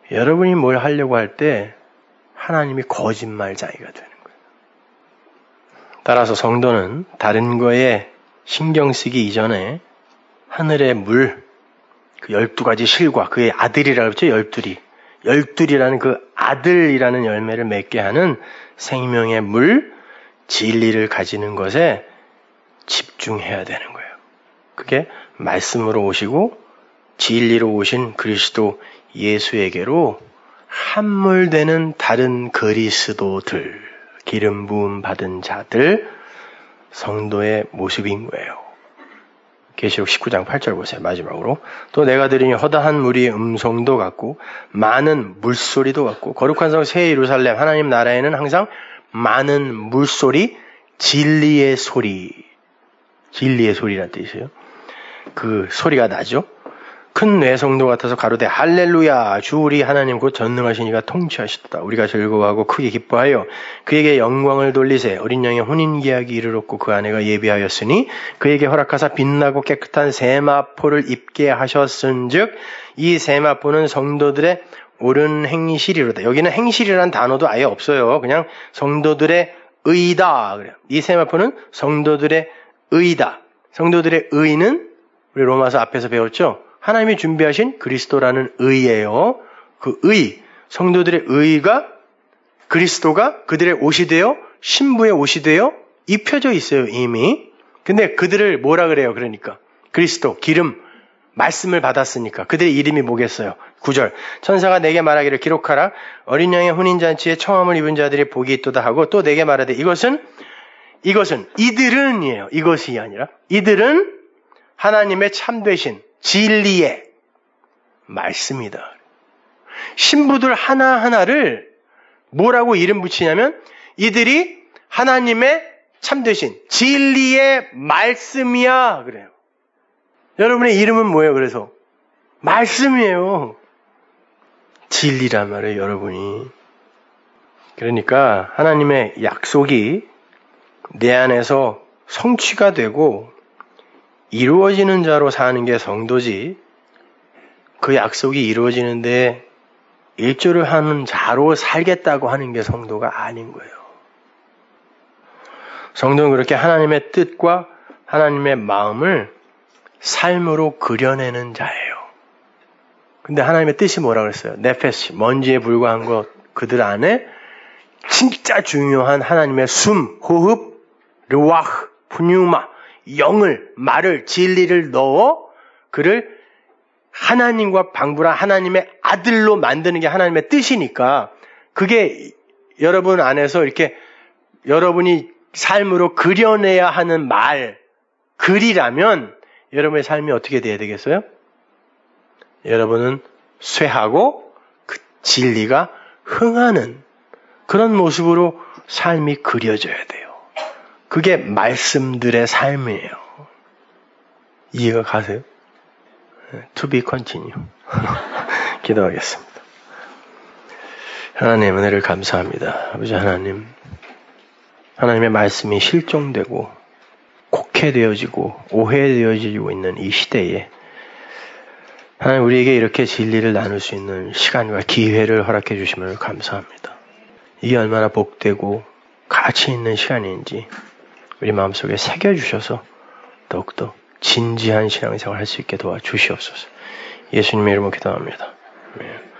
A: 여러분이 뭘 하려고 할 때 하나님이 거짓말쟁이가 되는 거예요. 따라서 성도는 다른 거에 신경 쓰기 이전에 하늘의 물, 그 12가지 실과 그의 아들이라고 했죠. 열둘이라는 그 아들이라는 열매를 맺게 하는 생명의 물, 진리를 가지는 것에 집중해야 되는 거예요. 그게 말씀으로 오시고 진리로 오신 그리스도 예수에게로 함몰되는 다른 그리스도들, 기름 부음 받은 자들, 성도의 모습인 거예요. 계시록 19장 8절 보세요. 마지막으로. 또 내가 들으니 허다한 무리의 음성도 같고 많은 물소리도 같고 거룩한 성 새 예루살렘 하나님 나라에는 항상 많은 물소리, 진리의 소리란 뜻이에요. 그 소리가 나죠. 큰 뇌성도 같아서 가로되 할렐루야 주 우리 하나님 곧 전능하신 이가 통치하시도다. 우리가 즐거워하고 크게 기뻐하여 그에게 영광을 돌리세. 어린 양의 혼인계약이 이르렀고 그 아내가 예비하였으니 그에게 허락하사 빛나고 깨끗한 세마포를 입게 하셨은즉 이 세마포는 성도들의 옳은 행실이로다. 여기는 행실이라는 단어도 아예 없어요. 그냥 성도들의 의다. 그래요. 이 세마포는 성도들의 의다. 성도들의 의는 우리 로마서 앞에서 배웠죠. 하나님이 준비하신 그리스도라는 의예요. 그 의, 성도들의 의가 그리스도가 그들의 옷이 되어 신부의 옷이 되어 입혀져 있어요, 이미. 근데 그들을 뭐라 그래요? 그러니까 그리스도, 기름, 말씀을 받았으니까 그들의 이름이 뭐겠어요? 9절 천사가 내게 말하기를 기록하라. 어린 양의 혼인잔치에 청함을 입은 자들이 복이 있도다 하고 또 내게 말하되 이것은 이들은이에요. 이것이 아니라 이들은 하나님의 참되신 진리의 말씀이다. 신부들 하나하나를 뭐라고 이름 붙이냐면 이들이 하나님의 참되신 진리의 말씀이야 그래요. 여러분의 이름은 뭐예요? 그래서 말씀이에요. 진리란 말이에요, 여러분이. 그러니까 하나님의 약속이 내 안에서 성취가 되고 이루어지는 자로 사는 게 성도지, 그 약속이 이루어지는데 일조를 하는 자로 살겠다고 하는 게 성도가 아닌 거예요. 성도는 그렇게 하나님의 뜻과 하나님의 마음을 삶으로 그려내는 자예요. 근데 하나님의 뜻이 뭐라고 그랬어요? 네페시, 먼지에 불과한 것, 그들 안에 진짜 중요한 하나님의 숨, 호흡, 르와흐, 푸뉴마, 영을, 말을, 진리를 넣어 그를 하나님과 방불한 하나님의 아들로 만드는 게 하나님의 뜻이니까 그게 여러분 안에서 이렇게 여러분이 삶으로 그려내야 하는 말, 글이라면 여러분의 삶이 어떻게 돼야 되겠어요? 여러분은 쇠하고 그 진리가 흥하는 그런 모습으로 삶이 그려져야 돼요. 그게 말씀들의 삶이에요. 이해가 가세요? To be continue. 기도하겠습니다. 하나님 은혜를 감사합니다. 아버지 하나님, 하나님의 말씀이 실종되고 곡해되어지고 오해되어지고 있는 이 시대에 하나님 우리에게 이렇게 진리를 나눌 수 있는 시간과 기회를 허락해 주심을 감사합니다. 이게 얼마나 복되고 가치 있는 시간인지 우리 마음속에 새겨주셔서 더욱더 진지한 신앙생활을 할 수 있게 도와주시옵소서. 예수님의 이름으로 기도합니다. 아멘.